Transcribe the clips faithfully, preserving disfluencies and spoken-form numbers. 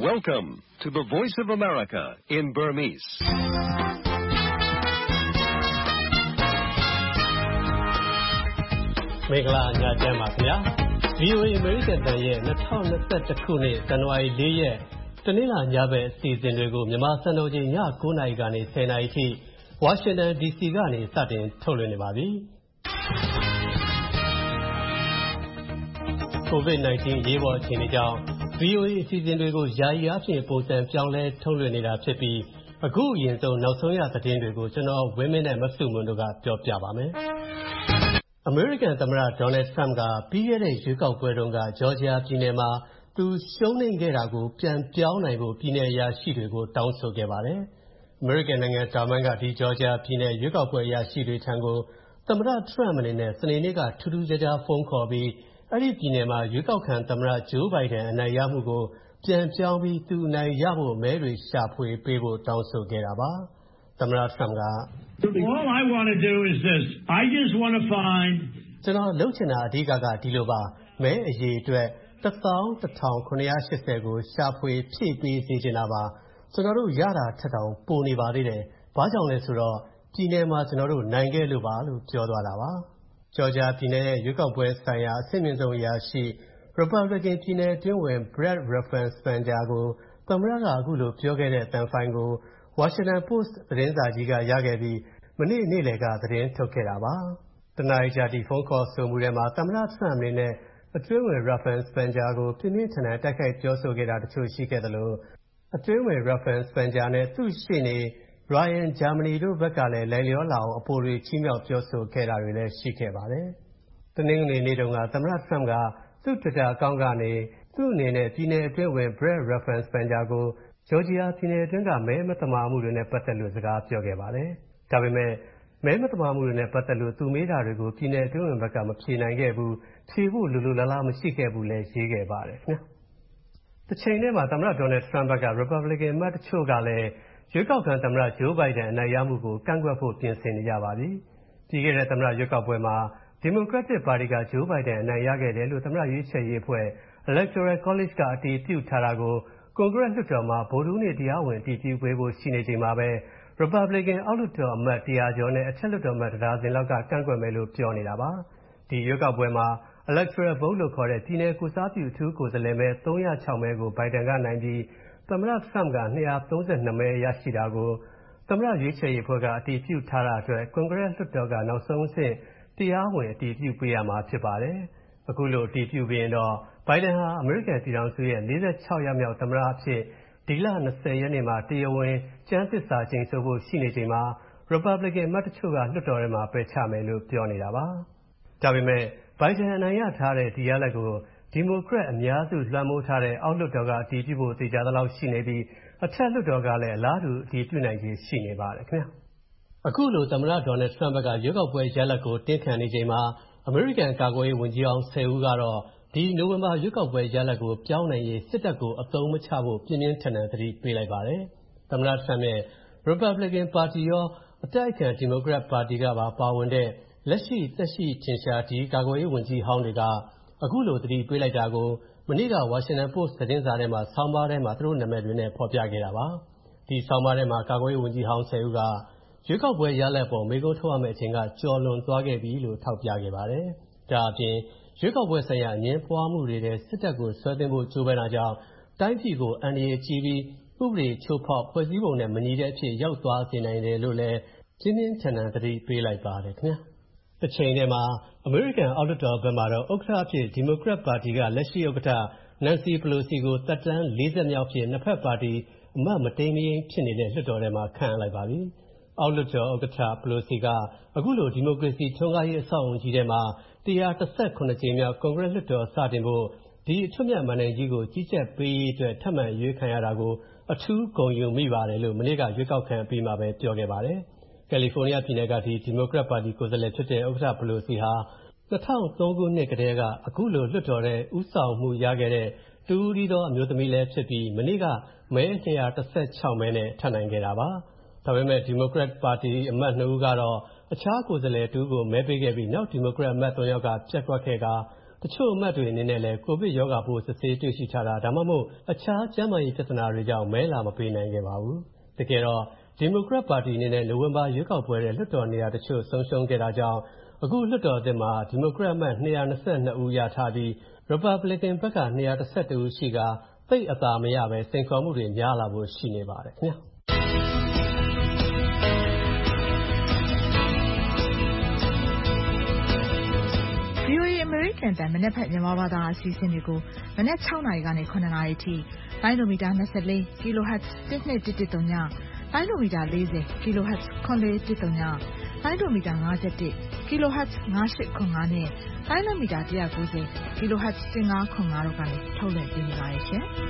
Welcome to the Voice of America in Burmese. ။မင်္ဂလာညချမ်းပါခင်ဗျာ။ ဗွီအိုအေ American တန်ရဲ့၂၀၂၁ခုနှစ်ဇန်နဝါရီ၄ရက်တနင်္လာညဘက်အစီအစဉ်တွေကိုမြန်မာစံတော်ချိန်ည၉နာရီကနေ၁၀နာရီထိဝါရှင်တန် ဒီစီကနေစတင်ထုတ်လွှင့်နေပါပြီ။ ကိုဗစ်-၁၉ အရေးပေါ်အခြေအနေကြောင့် ဗွီအိုအေအစီအစဉ်တွေကိုယာယီအားဖြင့်ပုံစံပြောင်းလဲထုတ်လွှင့်နေတာဖြစ်ပြီးအခုအရင်ဆုံးနောက်ဆုံးရသတင်းတွေကိုကျွန်တော်ဝင်းမင်းနဲ့မဆုမွန်တို့ကပြောပြပါမယ်။အမေရိကန်သမ္မတဒေါ်နယ်ထရမ့်ကပြီးခဲ့တဲ့ရွေးကောက်ပွဲတုန်းကဂျော်ဂျီယာပြည်နယ်မှာသူရှုံးနိမ့်ခဲ့တာကိုပြန်ပြောင်းနိုင်ဖို့ပြည်နယ်အရာရှိတွေကိုတောင်းဆိုခဲ့ပါတယ်။အမေရိကန်နိုင်ငံတောင်ပိုင်းကဒီဂျော်ဂျီယာပြည်နယ်ရွေးကောက်ပွဲအရာရှိတွေထံကိုသမ္မတထရမ့်အနေနဲ့စနေနေ့ကထူးထူးခြားခြားဖုန်းခေါ်ပြီးအဲ့ဒီပြည်နယ်မှာရွေးကောက်ခံသမ္မတဂျိုးဘိုင်ဒန်အနိုင်ရမှုကိုပြန်ပြောင်းပြီးသူအနိုင်ရဖို့မဲတွေရှာဖွေပေးဖို့တောင်းဆိုခဲ့တာပါ။သမ္မတထရမ့်က All I want to do is this. I just want to find ကျွန်တော်လုပ်ချင်တာအဓိကကဒီလိုပါမဲအရေအတွက်တစ်သောင်းတစ်ထောင်ခုနှစ်ရာရှစ်ဆယ်ကိုရှာဖွေဖြည့်ပေးစေချင်တာပါကျွန်တော်တို့ရတာထက်တောင်ပိုနေပါသေးတယ်ဘာကြောင့်လဲဆိုတော့ပြည်နယ်မှာကျွန်တော်တို့နိုင်ခဲ့လို့ပါလို့ပြောသွားတာပါဂျော်ဂျီယာပြည်နယ်ရဲ့ရွေးကောက်ပွဲဆိုင်ရာအဆင့်မြင့်ဆုံးအရာရှိ Republican ပြည်နယ်အတွင်းဝင် Brad Raffensperger ကိုသမ္မတကအခုလိုပြောခဲ့တဲ့အတန်ဖိုင်ကို Washington Post သတင်းစာကြီးကရခဲ့ပြီးမနေ့နေ့လယ်ကသတင်းထုတ်ခဲ့တာပါတနအီကြာတီဖုန်းခေါ်ဆိုမှုထဲမှာသမ္မတထရမ့်အနေနဲ့အတွင်းဝင် Raffensperger ကိုပြင်းပြင်းထန်ထန်တိုက်ခိုက်ပြောဆိုခဲ့တာတချို့ရှိခဲ့သလိုအတွင်းဝင် Raffensperger နဲ့သူ့ရှေ့နေ Ryan Germany တို့ဘက်ကလည်းလိုက်လျောလာအောင်အပိုတွေချီးမြှောက်ပြောဆိုခဲ့တာတွေလည်းရှိခဲ့ပါတယ်။တနင်္ဂနွေနေ့တုန်းကသမ္မတထရမ့်ကသူ့ Twitter အကောင့်ကနေသူ့အနေနဲ့ပြည်နယ်အတွင်းဝင် Brad Raffensperger ကိုဂျော်ဂျီယာပြည်နယ်အတွင်းကမဲမသမာမှုတွေနဲ့ပတ်သက်လို့စကားပြောခဲ့ပါတယ်။ဒါပေမဲ့မဲမသမာမှုတွေနဲ့ပတ်သက်လို့သူမေးတာတွေကိုပြည်နယ်အတွင်းဝင်ဘက်ကမဖြေနိုင်ခဲ့ဘူးဖြေဖို့လိုလိုလားလားမရှိခဲ့ဘူးလဲရေးခဲ့ပါတယ်ခင်ဗျာ။တစ်ချိန်တည်းမှာသမ္မတဒေါ်နယ်ထရမ့်ဘက်က Republican အမတ်တချို့ကလည်းရွေးကောက်ခံသမ္မတဂျိုးဘိုင်ဒန်အနိုင်ရမှုကိုကန့်ကွက်ဖို့ပြင်ဆင်နေကြပါပြီ။ပြီးခဲ့တဲ့သမ္မတရွေးကောက်ပွဲမှာ Democratic ပါတီကဂျိုးဘိုင်ဒန်အနိုင်ရခဲ့တယ်လို့သမ္မတရွေးချယ်ရေးအဖွဲ့ Electoral College ကအတည်ပြုထားတာကိုကွန်ဂရက်လွှတ်တော်မှာဗုဒ္ဓဟူးနေ့တရားဝင်အတည်ပြုပေးဖို့ရှိနေချိန်မှာပဲ Republican အောက်လွှတ်တော်အမတ်တစ်ရာကျော်နဲ့အထက်လွှတ်တော်အမတ်တစ်ဒါဇင်လောက်ကကန့်ကွက်မယ်လို့ပြောနေတာပါ။ဒီရွေးကောက်ပွဲမှာ Electoral Vote လို့ခေါ်တဲ့ပြည်နယ်ကိုစားပြုအထူးကိုယ်စားလှယ်မဲသုံးရာခြောက်မဲကိုဘိုင်ဒန်ကနိုင်ပြီးသမ္မတထရမ့်ကနှစ်ရာသုံးဆယ်နှစ်မဲရရှိတာကိုသမ္မတရွေးချယ်ရေးအဖွဲ့ကအတည်ပြုထားတာအတွက်ကွန်ဂရက်လွှတ်တော်ကနောက်ဆုံးအဆင့်တရားဝင်အတည်ပြုပေးရမှာဖြစ်ပါတယ်။အခုလိုအတည်ပြုပြီးရင်တော့ဘိုင်ဒန်ဟာအမေရိကန်ပြည်ထောင်စုရဲ့လေးဆယ်ခြောက်ရာမြောက်သမ္မတအဖြစ်ဒီလ၂၀ရက်နေ့မှာတရားဝင်ကျမ်းသစ္စာကျိန်ဆိုဖို့ရှိနေချိန်မှာ Republican အမတ်တချို့ကလွှတ်တော်ထဲမှာပယ်ချမယ်လို့ပြောနေတာပါ။ဒါပေမဲ့ဘိုင်ဒန်အနိုင်ရထားတဲ့ဒီရလဒ်ကိုဒီမိုကရက်အများစုလွှမ်းမိုးထားတဲ့အောက်လွှတ်တော်ကအတည်ပြုဖို့သေချာသလောက်ရှိနေပြီးအထက်လွှတ်တော်ကလည်းအလားတူအတည်ပြုနိုင်ခြေရှိနေပါတယ်ခင်ဗျာ။အခုလိုသမ္မတဒေါ်နယ်ထရမ့်ဘက်ကရွေးကောက်ပွဲရလဒ်ကိုတင်းခံနေချိန်မှာအမေရိကန်ကာကွယ်ရေးဝန်ကြီးအောင်ဆယ်ဦးကတော့ဒီနိုဝင်ဘာရွေးကောက်ပွဲရလဒ်ကိုပြောင်းနိုင်ရေးစစ်တပ်ကိုအသုံးမချဖို့ပြင်းပြင်းထန်ထန်သတိပေးလိုက်ပါတယ်။သမ္မတထရမ့်ရဲ့ Republican ပါတီရောအတိုက်အခံ Democrat ပါတီကပါပါဝင်တဲ့လက်ရှိသက်ရှိထင်ရှားဒီကာကွယ်ရေးဝန်ကြီးဟောင်းတွေကအခုလိုသတိပေးလိုက်တာကိုမနေ့က Washington Post သတင်းစာထဲမှာဆောင်းပါးထဲမှာသူတို့နာမည်တွေနဲ့ဖော်ပြခဲ့တာပါ။ဒီဆောင်းပါးထဲမှာကာကွယ်ရေးဝန်ကြီးဟောင်းဆယ်ဦးကရွေးကောက်ပွဲရလဒ်ပေါ်မေးခွန်းထုတ်ရမယ့်အချိန်ကကျော်လွန်သွားခဲ့ပြီလို့ထောက်ပြခဲ့ပါတယ်။ဒါအပြင်ရွေးကောက်ပွဲဆိုင်ရာအငြင်းပွားမှုတွေတဲ့စစ်တပ်ကိုဆွဲသွင်းဖို့ကြိုးပမ်းတာကြောင့်တိုင်းပြည်ကိုအန္တရာယ်ကြီးပြီးဥပဒေချိုးဖောက်ဖွဲ့စည်းပုံနဲ့မညီတဲ့အဖြစ်ရောက်သွားစေနိုင်တယ်လို့လည်းပြင်းပြင်းထန်ထန်သတိပေးလိုက်ပါတယ်ခင်ဗျာ။တစ်ချိန်တည်းမှာအမေရိကန်အောက်လွှတ်တော်ဘက်မှာတော့ဥက္ကဋ္ဌအဖြစ် Democrat ပါတီကလက်ရှိဥက္ကဋ္ဌ Nancy Pelosi ကိုသက်တမ်းလေးဆက်မြောက်ဖြစ်နှစ်ဖက်ပါတီအမတ်မတိမ်မယိမ်းဖြစ်နေတဲ့လွှတ်တော်ထဲမှာခန့်အပ်လိုက်ပါပြီ။အောက်လွှတ်တော်ဥက္ကဋ္ဌ Pelosi ကအခုလိုဒီမိုကရေစီထွန်းကားရေးအဆောက်အအုံကြီးထဲမှာတစ်ရာတစ်ဆယ့်ခုနှစ်ကြိမ်မြောက်ကွန်ဂရက်လွှတ်တော်စတင်ဖို့ဒီအထွတ်မြတ်မဏ္ဍိုင်ကြီးကိုကြီးကြပ်ပေးရေးအတွက်ထပ်မံရွေးခံရတာကိုအထူးဂုဏ်ယူမိပါတယ်လို့မနေ့ကရွေးကောက်ခံအပြီးမှာပဲပြောခဲ့ပါတယ်။ကယ်လီဖိုးနီးယားပြည်နယ်ကဒီ Democrat ပါတီကိုယ်စားလှယ်ဖြစ်တဲ့ဥက္ကဋ္ဌ Pelosi ဟာ၂၀၀၃ခုနှစ်ကတည်းကအခုလိုလွှတ်တော်ထဲဦးဆောင်မှုရခဲ့တဲ့တူဦးဒီသောအမျိုးသမီးလည်းဖြစ်ပြီးမနေ့ကမဲနှစ်ရာတစ်ဆယ့်ခြောက်မဲနဲ့ထပ်နိုင်ခဲ့တာပါ။ဒါပေမဲ့ Democrat ပါတီအမတ်နှစ်ဦးကတော့အခြားကိုယ်စားလှယ်တူကိုမဲပေးခဲ့ပြီးနောက် Democrat အမတ်သုံးယောက်ကပြက်ကွက်ခဲ့ကတချို့အမတ်တွေအနေနဲ့လည်းကိုဗစ်ရောဂါပိုးစစ်ဆေးတွေ့ရှိထားတာဒါမှမဟုတ်အခြားကျန်းမာရေးပြဿနာတွေကြောင့်မဲလာမပေးနိုင်ခဲ့ပါဘူး။တကယ်တော့ဒီမိုကရက်ပါတီအနေနဲ့နိုဝင်ဘာရွေးကောက်ပွဲတဲ့လွှတ်တော်နေရာတချို့ဆုံးရှုံးခဲ့တာကြောင့်အခုလွှတ်တော်သစ်မှာဒီမိုကရက်အမတ်၂၂၂ဦးရထားပြီး Republican ဘက်က၂၁၁ဦးရှိကသိပ်အသာမရပဲစိန်ခေါ်မှုတွေများလာဖို့ရှိနေပါတယ်ခင်ဗျာ။ V O A အမေရိကန်တန်မနက်ဖြန်မြန်မာဘာသာအစီအစဉ်တွေကိုမနက်၆နာရီကနေ၇နာရီထိလိုင်းဒိုမီတာ၂၄ kilohertz တစ်နှစ်တစ်တစ်သုံးညလိုင်းဒိုမီတာ၄၀ kilohertz ခွန်လေးတစ်သုံးညလိုင်းဒိုမီတာ၅၁ kilohertz ၅၈ခွန်၅နဲ့လိုင်းဒိုမီတာ၁၉၀ kilohertz ၁၅ခွန်၅တို့ကနေထုတ်လွှင့်ပေးနေပါတယ်ရှင်။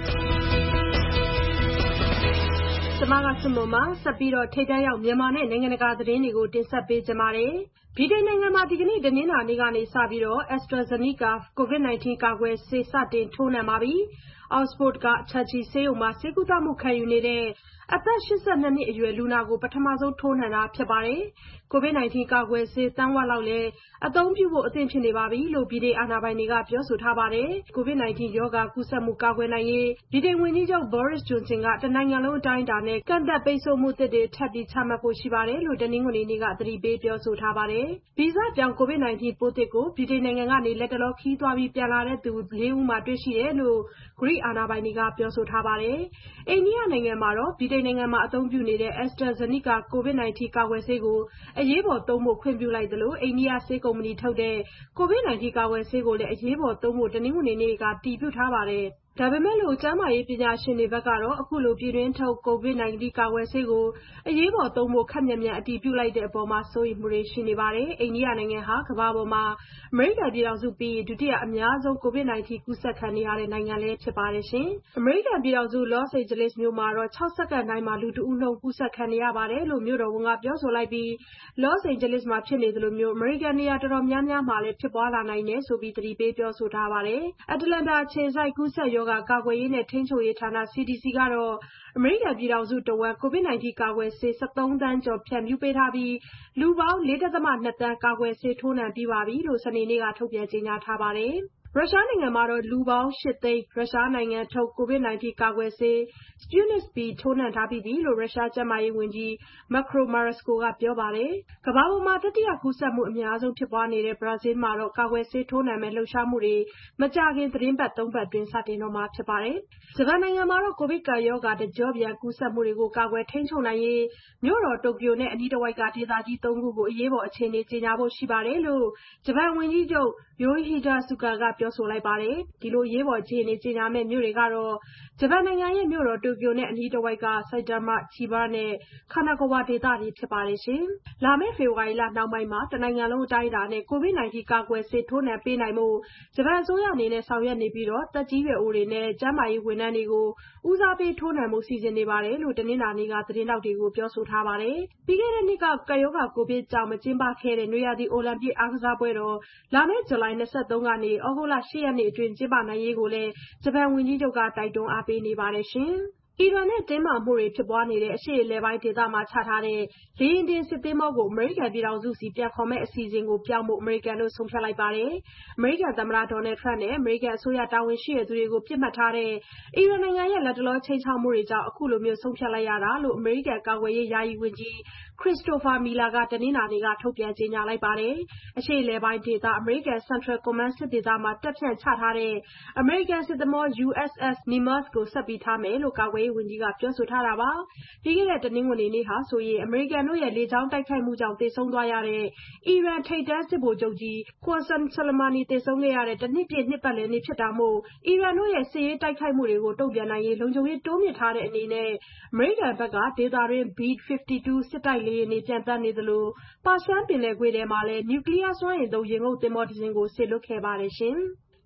ကျမကစမမဆက်ပြီးတော့ထိတ်တန့်ရောက်မြန်မာနဲ့နိုင်ငံတကာသတင်းတွေကိုတင်ဆက်ပေးကြပါမယ်။ဗြိတိန်နိုင်ငံမှာဒီကနေ့တနင်္လာနေ့ကနေစပြီးတော့ AstraZeneca ကိုဗစ် ၁၉ ကာကွယ်ဆေးစတင်ထိုးနှံပါပြီ။ Oxford က Churchill ဆေးရုံမှာဆေးကုသမှုခံယူနေတဲ့အသက်၈၂နှစ်အရွယ်လူနာကိုပထမဆုံးထိုးနှံတာဖြစ်ပါတယ်။ကိုဗစ် ၁၉ ကာကွယ်ဆေးသန်းဝက်လောက်လည်းအသုံးပြုဖို့အသင့်ဖြစ်နေပါပြီလို့ဗြိတိန်အာဏာပိုင်တွေကပြောဆိုထားပါတယ်။ကိုဗစ် ၁၉ ရောဂါကူးစက်မှုကာကွယ်နိုင်ရေးဗြိတိန်ဝန်ကြီးချုပ် Boris Johnson ကတနိုင်ငံလုံးအတိုင်းအတာနဲ့ကန့်သတ်ပိတ်ဆို့မှုသစ်တွေထပ်ပြီးချမှတ်ဖို့ရှိပါတယ်လို့တနင်္ဂနွေနေ့ကသတိပေးပြောဆိုထားပါတယ်။ဗီဇပြောင်းကိုဗစ် ၁၉ ပိုးသစ်ကိုဗြိတိန်နိုင်ငံကနေလက်တလောခီးသွားပြီးပြန်လာတဲ့သူလေးဦးမှာတွေ့ရှိတယ်လို့ဂရိအာဏာပိုင်တွေကပြောဆိုထားပါတယ်။အိန္ဒိယနိုင်ငံမှာတော့ဗြိတိန်နိုင်ငံမှာအသုံးပြုနေတဲ့ AstraZeneca ကိုဗစ် ၁၉ ကာကွယ်ဆေးကိုအရေးပေါ်သုံးဖို့ခွင့်ပြုလိုက်သလိုအိန္ဒိယဆေးကုမ္ပဏီထုတ်တဲ့ကိုဗစ် ၁၉ ကာကွယ်ဆေးကိုလည်းအရေးပေါ်သုံးဖို့တနင်္ဂနွေနေ့ကအတည်ပြုထားပါတယ်။ဒါပေမဲ့လို့ကျန်းမာရေးပညာရှင်တွေဘက်ကတော့အခုလိုပြည်တွင်းထုတ်ကိုဗစ် ၁၉ ကာကွယ်ဆေးကိုအရေးပေါ်သုံးဖို့ခက်မြန်မြန်အတည်ပြုလိုက်တဲ့အပေါ်မှာစိုးရိမ်မှုတွေရှိနေပါတယ်။အိန္ဒိယနိုင်ငံဟာကမ္ဘာပေါ်မှာအမေရိကန်ပြည်ထောင်စုပြီးရင်ဒုတိယအများဆုံးကိုဗစ် ၁၉ ကူးစက်ခံနေရတဲ့နိုင်ငံလည်းဖြစ်ပါတယ်ရှင်။အမေရိကန်ပြည်ထောင်စု Los Angeles မြို့မှာတော့၆စက္ကန့်တိုင်းမှာလူတစ်ဦးနှုန်းကူးစက်ခံနေရပါတယ်လို့မြို့တော်ဝန်ကပြောဆိုလိုက်ပြီး Los Angeles မှာဖြစ်နေသလိုမျိုးအမေရိကန်နေရာတော်တော်များများမှာလည်းဖြစ်ပွားလာနိုင်တယ်ဆိုပြီးသတိပေးပြောဆိုထားပါတယ်။ Atlanta အခြေစိုက်ကူးစက်ရောဂါကာကွယ်ရေးနဲ့ထိန်းချုပ်ရေးဌာန C D C ကတော့အမေရိကန်ပြည်ထောင်စုတဝက်ကိုဗစ် ၁၉ ကာကွယ်ဆေး၁၃သန်းကျော်ဖြန့်ဖြူးပေးထားပြီးလူပေါင်း ၄.၂ သန်းကာကွယ်ဆေးထိုးနှံပြီးပါပြီလို့စနေနေ့ကထုတ်ပြန်ကြေညာထားပါတယ်။ရုရှားနိုင်ငံမှာတော့လူပေါင်း၈သိန်းရုရှားနိုင်ငံထုတ်ကိုဗစ် ၁၉ ကာကွယ်ဆေး Sputnik V ထိုးနှံထားပြီးပြီလို့ရုရှားကျန်းမာရေးဝန်ကြီး Makro Marusko ကပြောပါတယ်။ကမ္ဘာပေါ်မှာတတိယကူးစက်မှုအများဆုံးဖြစ်ပွားနေတဲ့ဘရာဇီးမှာတော့ကာကွယ်ဆေးထိုးနှံမဲ့လှုပ်ရှားမှုတွေမကြာခင်သီတင်းပတ်သုံးပတ်အတွင်းစတင်တော့မှာဖြစ်ပါတယ်။ဂျပန်နိုင်ငံမှာတော့ကိုဗစ်ကပ်ရောဂါတကျော့ပြန်ကူးစက်မှုတွေကိုကာကွယ်ထိန်းချုပ်နိုင်ရေးမြို့တော်တိုကျိုနဲ့အနီးတစ်ဝိုက်ကဒေသကြီးသုံးခုကိုအရေးပေါ်အခြေအနေကြေညာဖို့ရှိပါတယ်လို့ဂျပန်ဝန်ကြီးချုပ် Yoshihide Suga ကပြောဆိုလိုက်ပါတယ်။ဒီလိုအရေးပေါ်အခြေအနေကြေညာမဲ့မြို့တွေကတော့ဂျပန်နိုင်ငံရဲ့မြို့တော်တိုကျိုနဲ့အနီးတစ်ဝိုက်က Saitama, Chiba နဲ့ Kanagawa ဒေသတွေဖြစ်ပါတယ်ရှင်။လာမယ့်ဖေဖော်ဝါရီလနှောင်းပိုင်းမှာတနိုင်ငံလုံးအတိုင်းအတာနဲ့ကိုဗစ် ၁၉ ကာကွယ်ဆေးထိုးနှံပေးနိုင်ဖို့ဂျပန်အစိုးရအနေနဲ့ဆောင်ရွက်နေပြီးတော့သက်ကြီးရွယ်အိုတွေနဲ့ကျန်းမာရေးဝန်ထမ်းတွေကိုဦးစားပေးထိုးနှံမှုစီစဉ်နေပါတယ်လို့တနင်္လာနေ့ကသတင်းတောက်တွေကိုပြောဆိုထားပါတယ်။ပြီးခဲ့တဲ့နှစ်ကကပ်ရောဂါကိုဗစ်ကြောင့်မကျင်းပခဲ့တဲ့နွေရာသီအိုလံပစ်အားကစားပွဲတော်လာမယ့်ဇူလိုင်၂၃ကနေဩဂုတ်လ၈ရက်နေ့အတွင်းကျင်းပနိုင်ရေးကိုလည်းဂျပန်ဝန်ကြီးချုပ်ကတိုက်တွန်းအားပေးနေပါတယ်ရှင်။အီရန်နဲ့တင်းမာမှုတွေဖြစ်ပွားနေတဲ့အရှေ့အလယ်ပိုင်းဒေသမှာချထားတဲ့လေယာဉ်တင်စစ်သင်္ဘောကိုအမေရိကန်ပြည်ထောင်စုစီပြန်ခေါ်မဲ့အစီအစဉ်ကိုပြောင်းဖို့အမေရိကန်တို့ဆုံးဖြတ်လိုက်ပါတယ်။အမေရိကန်သမ္မတဒေါ်နယ်ထရမ့်နဲ့အမေရိကန်အစိုးရတာဝန်ရှိသူတွေကိုပြစ်မှတ်ထားတဲ့အီရန်နိုင်ငံရဲ့လက်တလောချိန်ချောက်မှုတွေကြောင့်အခုလိုမျိုးဆုံးဖြတ်လိုက်ရတာလို့အမေရိကန်ကာကွယ်ရေးယာယီဝန်ကြီးChristopher Miller ကတနင်္လာနေ့ကထုတ်ပြန်ကြေညာလိုက်ပါတယ်။အရှေ့အလယ်ပိုင်းဒေသအမေရိကန် Central Command စစ်ဒေသမှာတပ်ဖြန့်ချထားတဲ့အမေရိကန်စစ်သင်္ဘော U S S Nimitz ကိုဆက်ပြီးထားမယ်လို့ကာကွယ်ရေးဝန်ကြီးကပြောဆိုထားတာပါ။ပြီးခဲ့တဲ့တနင်္ဂနွေနေ့ဟာဆိုရင်အမေရိကန်တို့ရဲ့လေကြောင်းတိုက်ခိုက်မှုကြောင့်သေဆုံးသွားရတဲ့အီရန်ထိပ်တန်းစစ်ဗိုလ်ချုပ်ကြီး Qasem Soleimani သေဆုံးခဲ့ရတဲ့တနှစ်ပြည့်နှစ်ပတ်လည်နေ့ဖြစ်တာမို့အီရန်တို့ရဲ့စစ်ရေးတိုက်ခိုက်မှုတွေကိုတုံ့ပြန်နိုင်ရေးလုံခြုံရေးတိုးမြှင့်ထားတဲ့အနေနဲ့အမေရိကန်ဘက်ကဒေသတွင်း B fifty-two စစ်တိုက်လေယာဉ်တွေပြန်တက်နေသလိုပါရှန်ပင်လယ်ကွေ့ထဲမှာလည်းနျူကလ িয়ারစွမ်းအင်သုံးရေငုပ်သင်္ဘောတစ်စင်းကိုစေလွှတ်ခဲ့ပါတယ်ရှင်။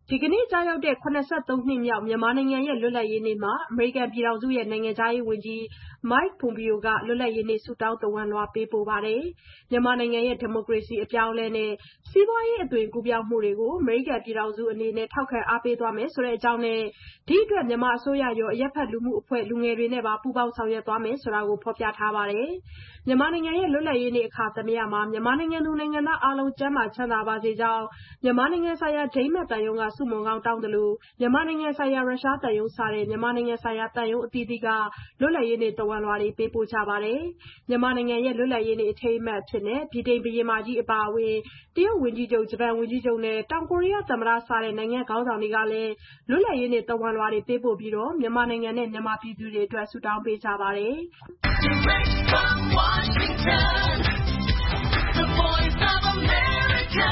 ဒီကနေ့ကြာရောက်တဲ့၇၃နှစ်မြောက်မြန်မာနိုင်ငံရဲ့လွတ်လပ်ရေးနေ့မှာအမေရိကန်ပြည်ထောင်စုရဲ့နိုင်ငံခြားရေးဝန်ကြီး Mike Pompeo ကလွတ်လပ်ရေးနေ့ဆုတောင်းသဝဏ်လွှာပေးပို့ပါတယ်။မြန်မာနိုင်ငံရဲ့ဒီမိုကရေစီအပြောင်းအလဲနဲ့စီးပွားရေးအသွင်ကူးပြောင်းမှုတွေကိုအမေရိကန်ပြည်ထောင်စုအနေနဲ့ထောက်ခံအားပေးသွားမယ်ဆိုတဲ့အကြောင်းနဲ့ဒီအတွက်မြန်မာအစိုးရရောအရက်ဖက်လူမှုအဖွဲ့လူငယ်တွေနဲ့ပါပူးပေါင်းဆောင်ရွက်သွားမယ်ဆိုတာကိုဖော်ပြထားပါတယ်။မြန်မာနိုင်ငံရဲ့လွတ်လပ်ရေးနေ့အခါသမယမှာမြန်မာနိုင်ငံသူနိုင်ငံသားအားလုံးကျန်းမာချမ်းသာပါစေကြောင်းမြန်မာနိုင်ငံဆိုင်ရာဒိန်းမတ်တန်ယုံကဆုမွန်ကောင်းတောင်းတယ်လို့မြန်မာနိုင်ငံဆိုင်ရာရုရှားတန်ယုံစတဲ့မြန်မာနိုင်ငံဆိုင်ရာတန်ယုံအသီးသီးကလွတ်လပ်ရေးနေ့တဝန်လွှာတွေပေးပို့ကြပါတယ်။မြန်မာနိုင်ငံရဲ့လွတ်လပ်ရေးနေ့အထိမ်းအမှတ်အဖြစ်နဲ့ဗြိတိန်ဘုရင်မကြီးအပါအဝင်တရုတ်ဝန်ကြီးချုပ်ဂျပန်ဝန်ကြီးချုပ်နဲ့တောင်ကိုရီးယားသမ္မတစတဲ့နိုင်ငံခေါင်းဆောင်တွေကလည်းလွတ်လပ်ရေးနေ့တဝန်လွှာတွေပေးပို့ပြီးတော့မြန်မာနိုင်ငံနဲ့မြန်မာပြည်သူတွေအတွက်ဆုတောင်းပေးကြပါတယ်။ The Voice of America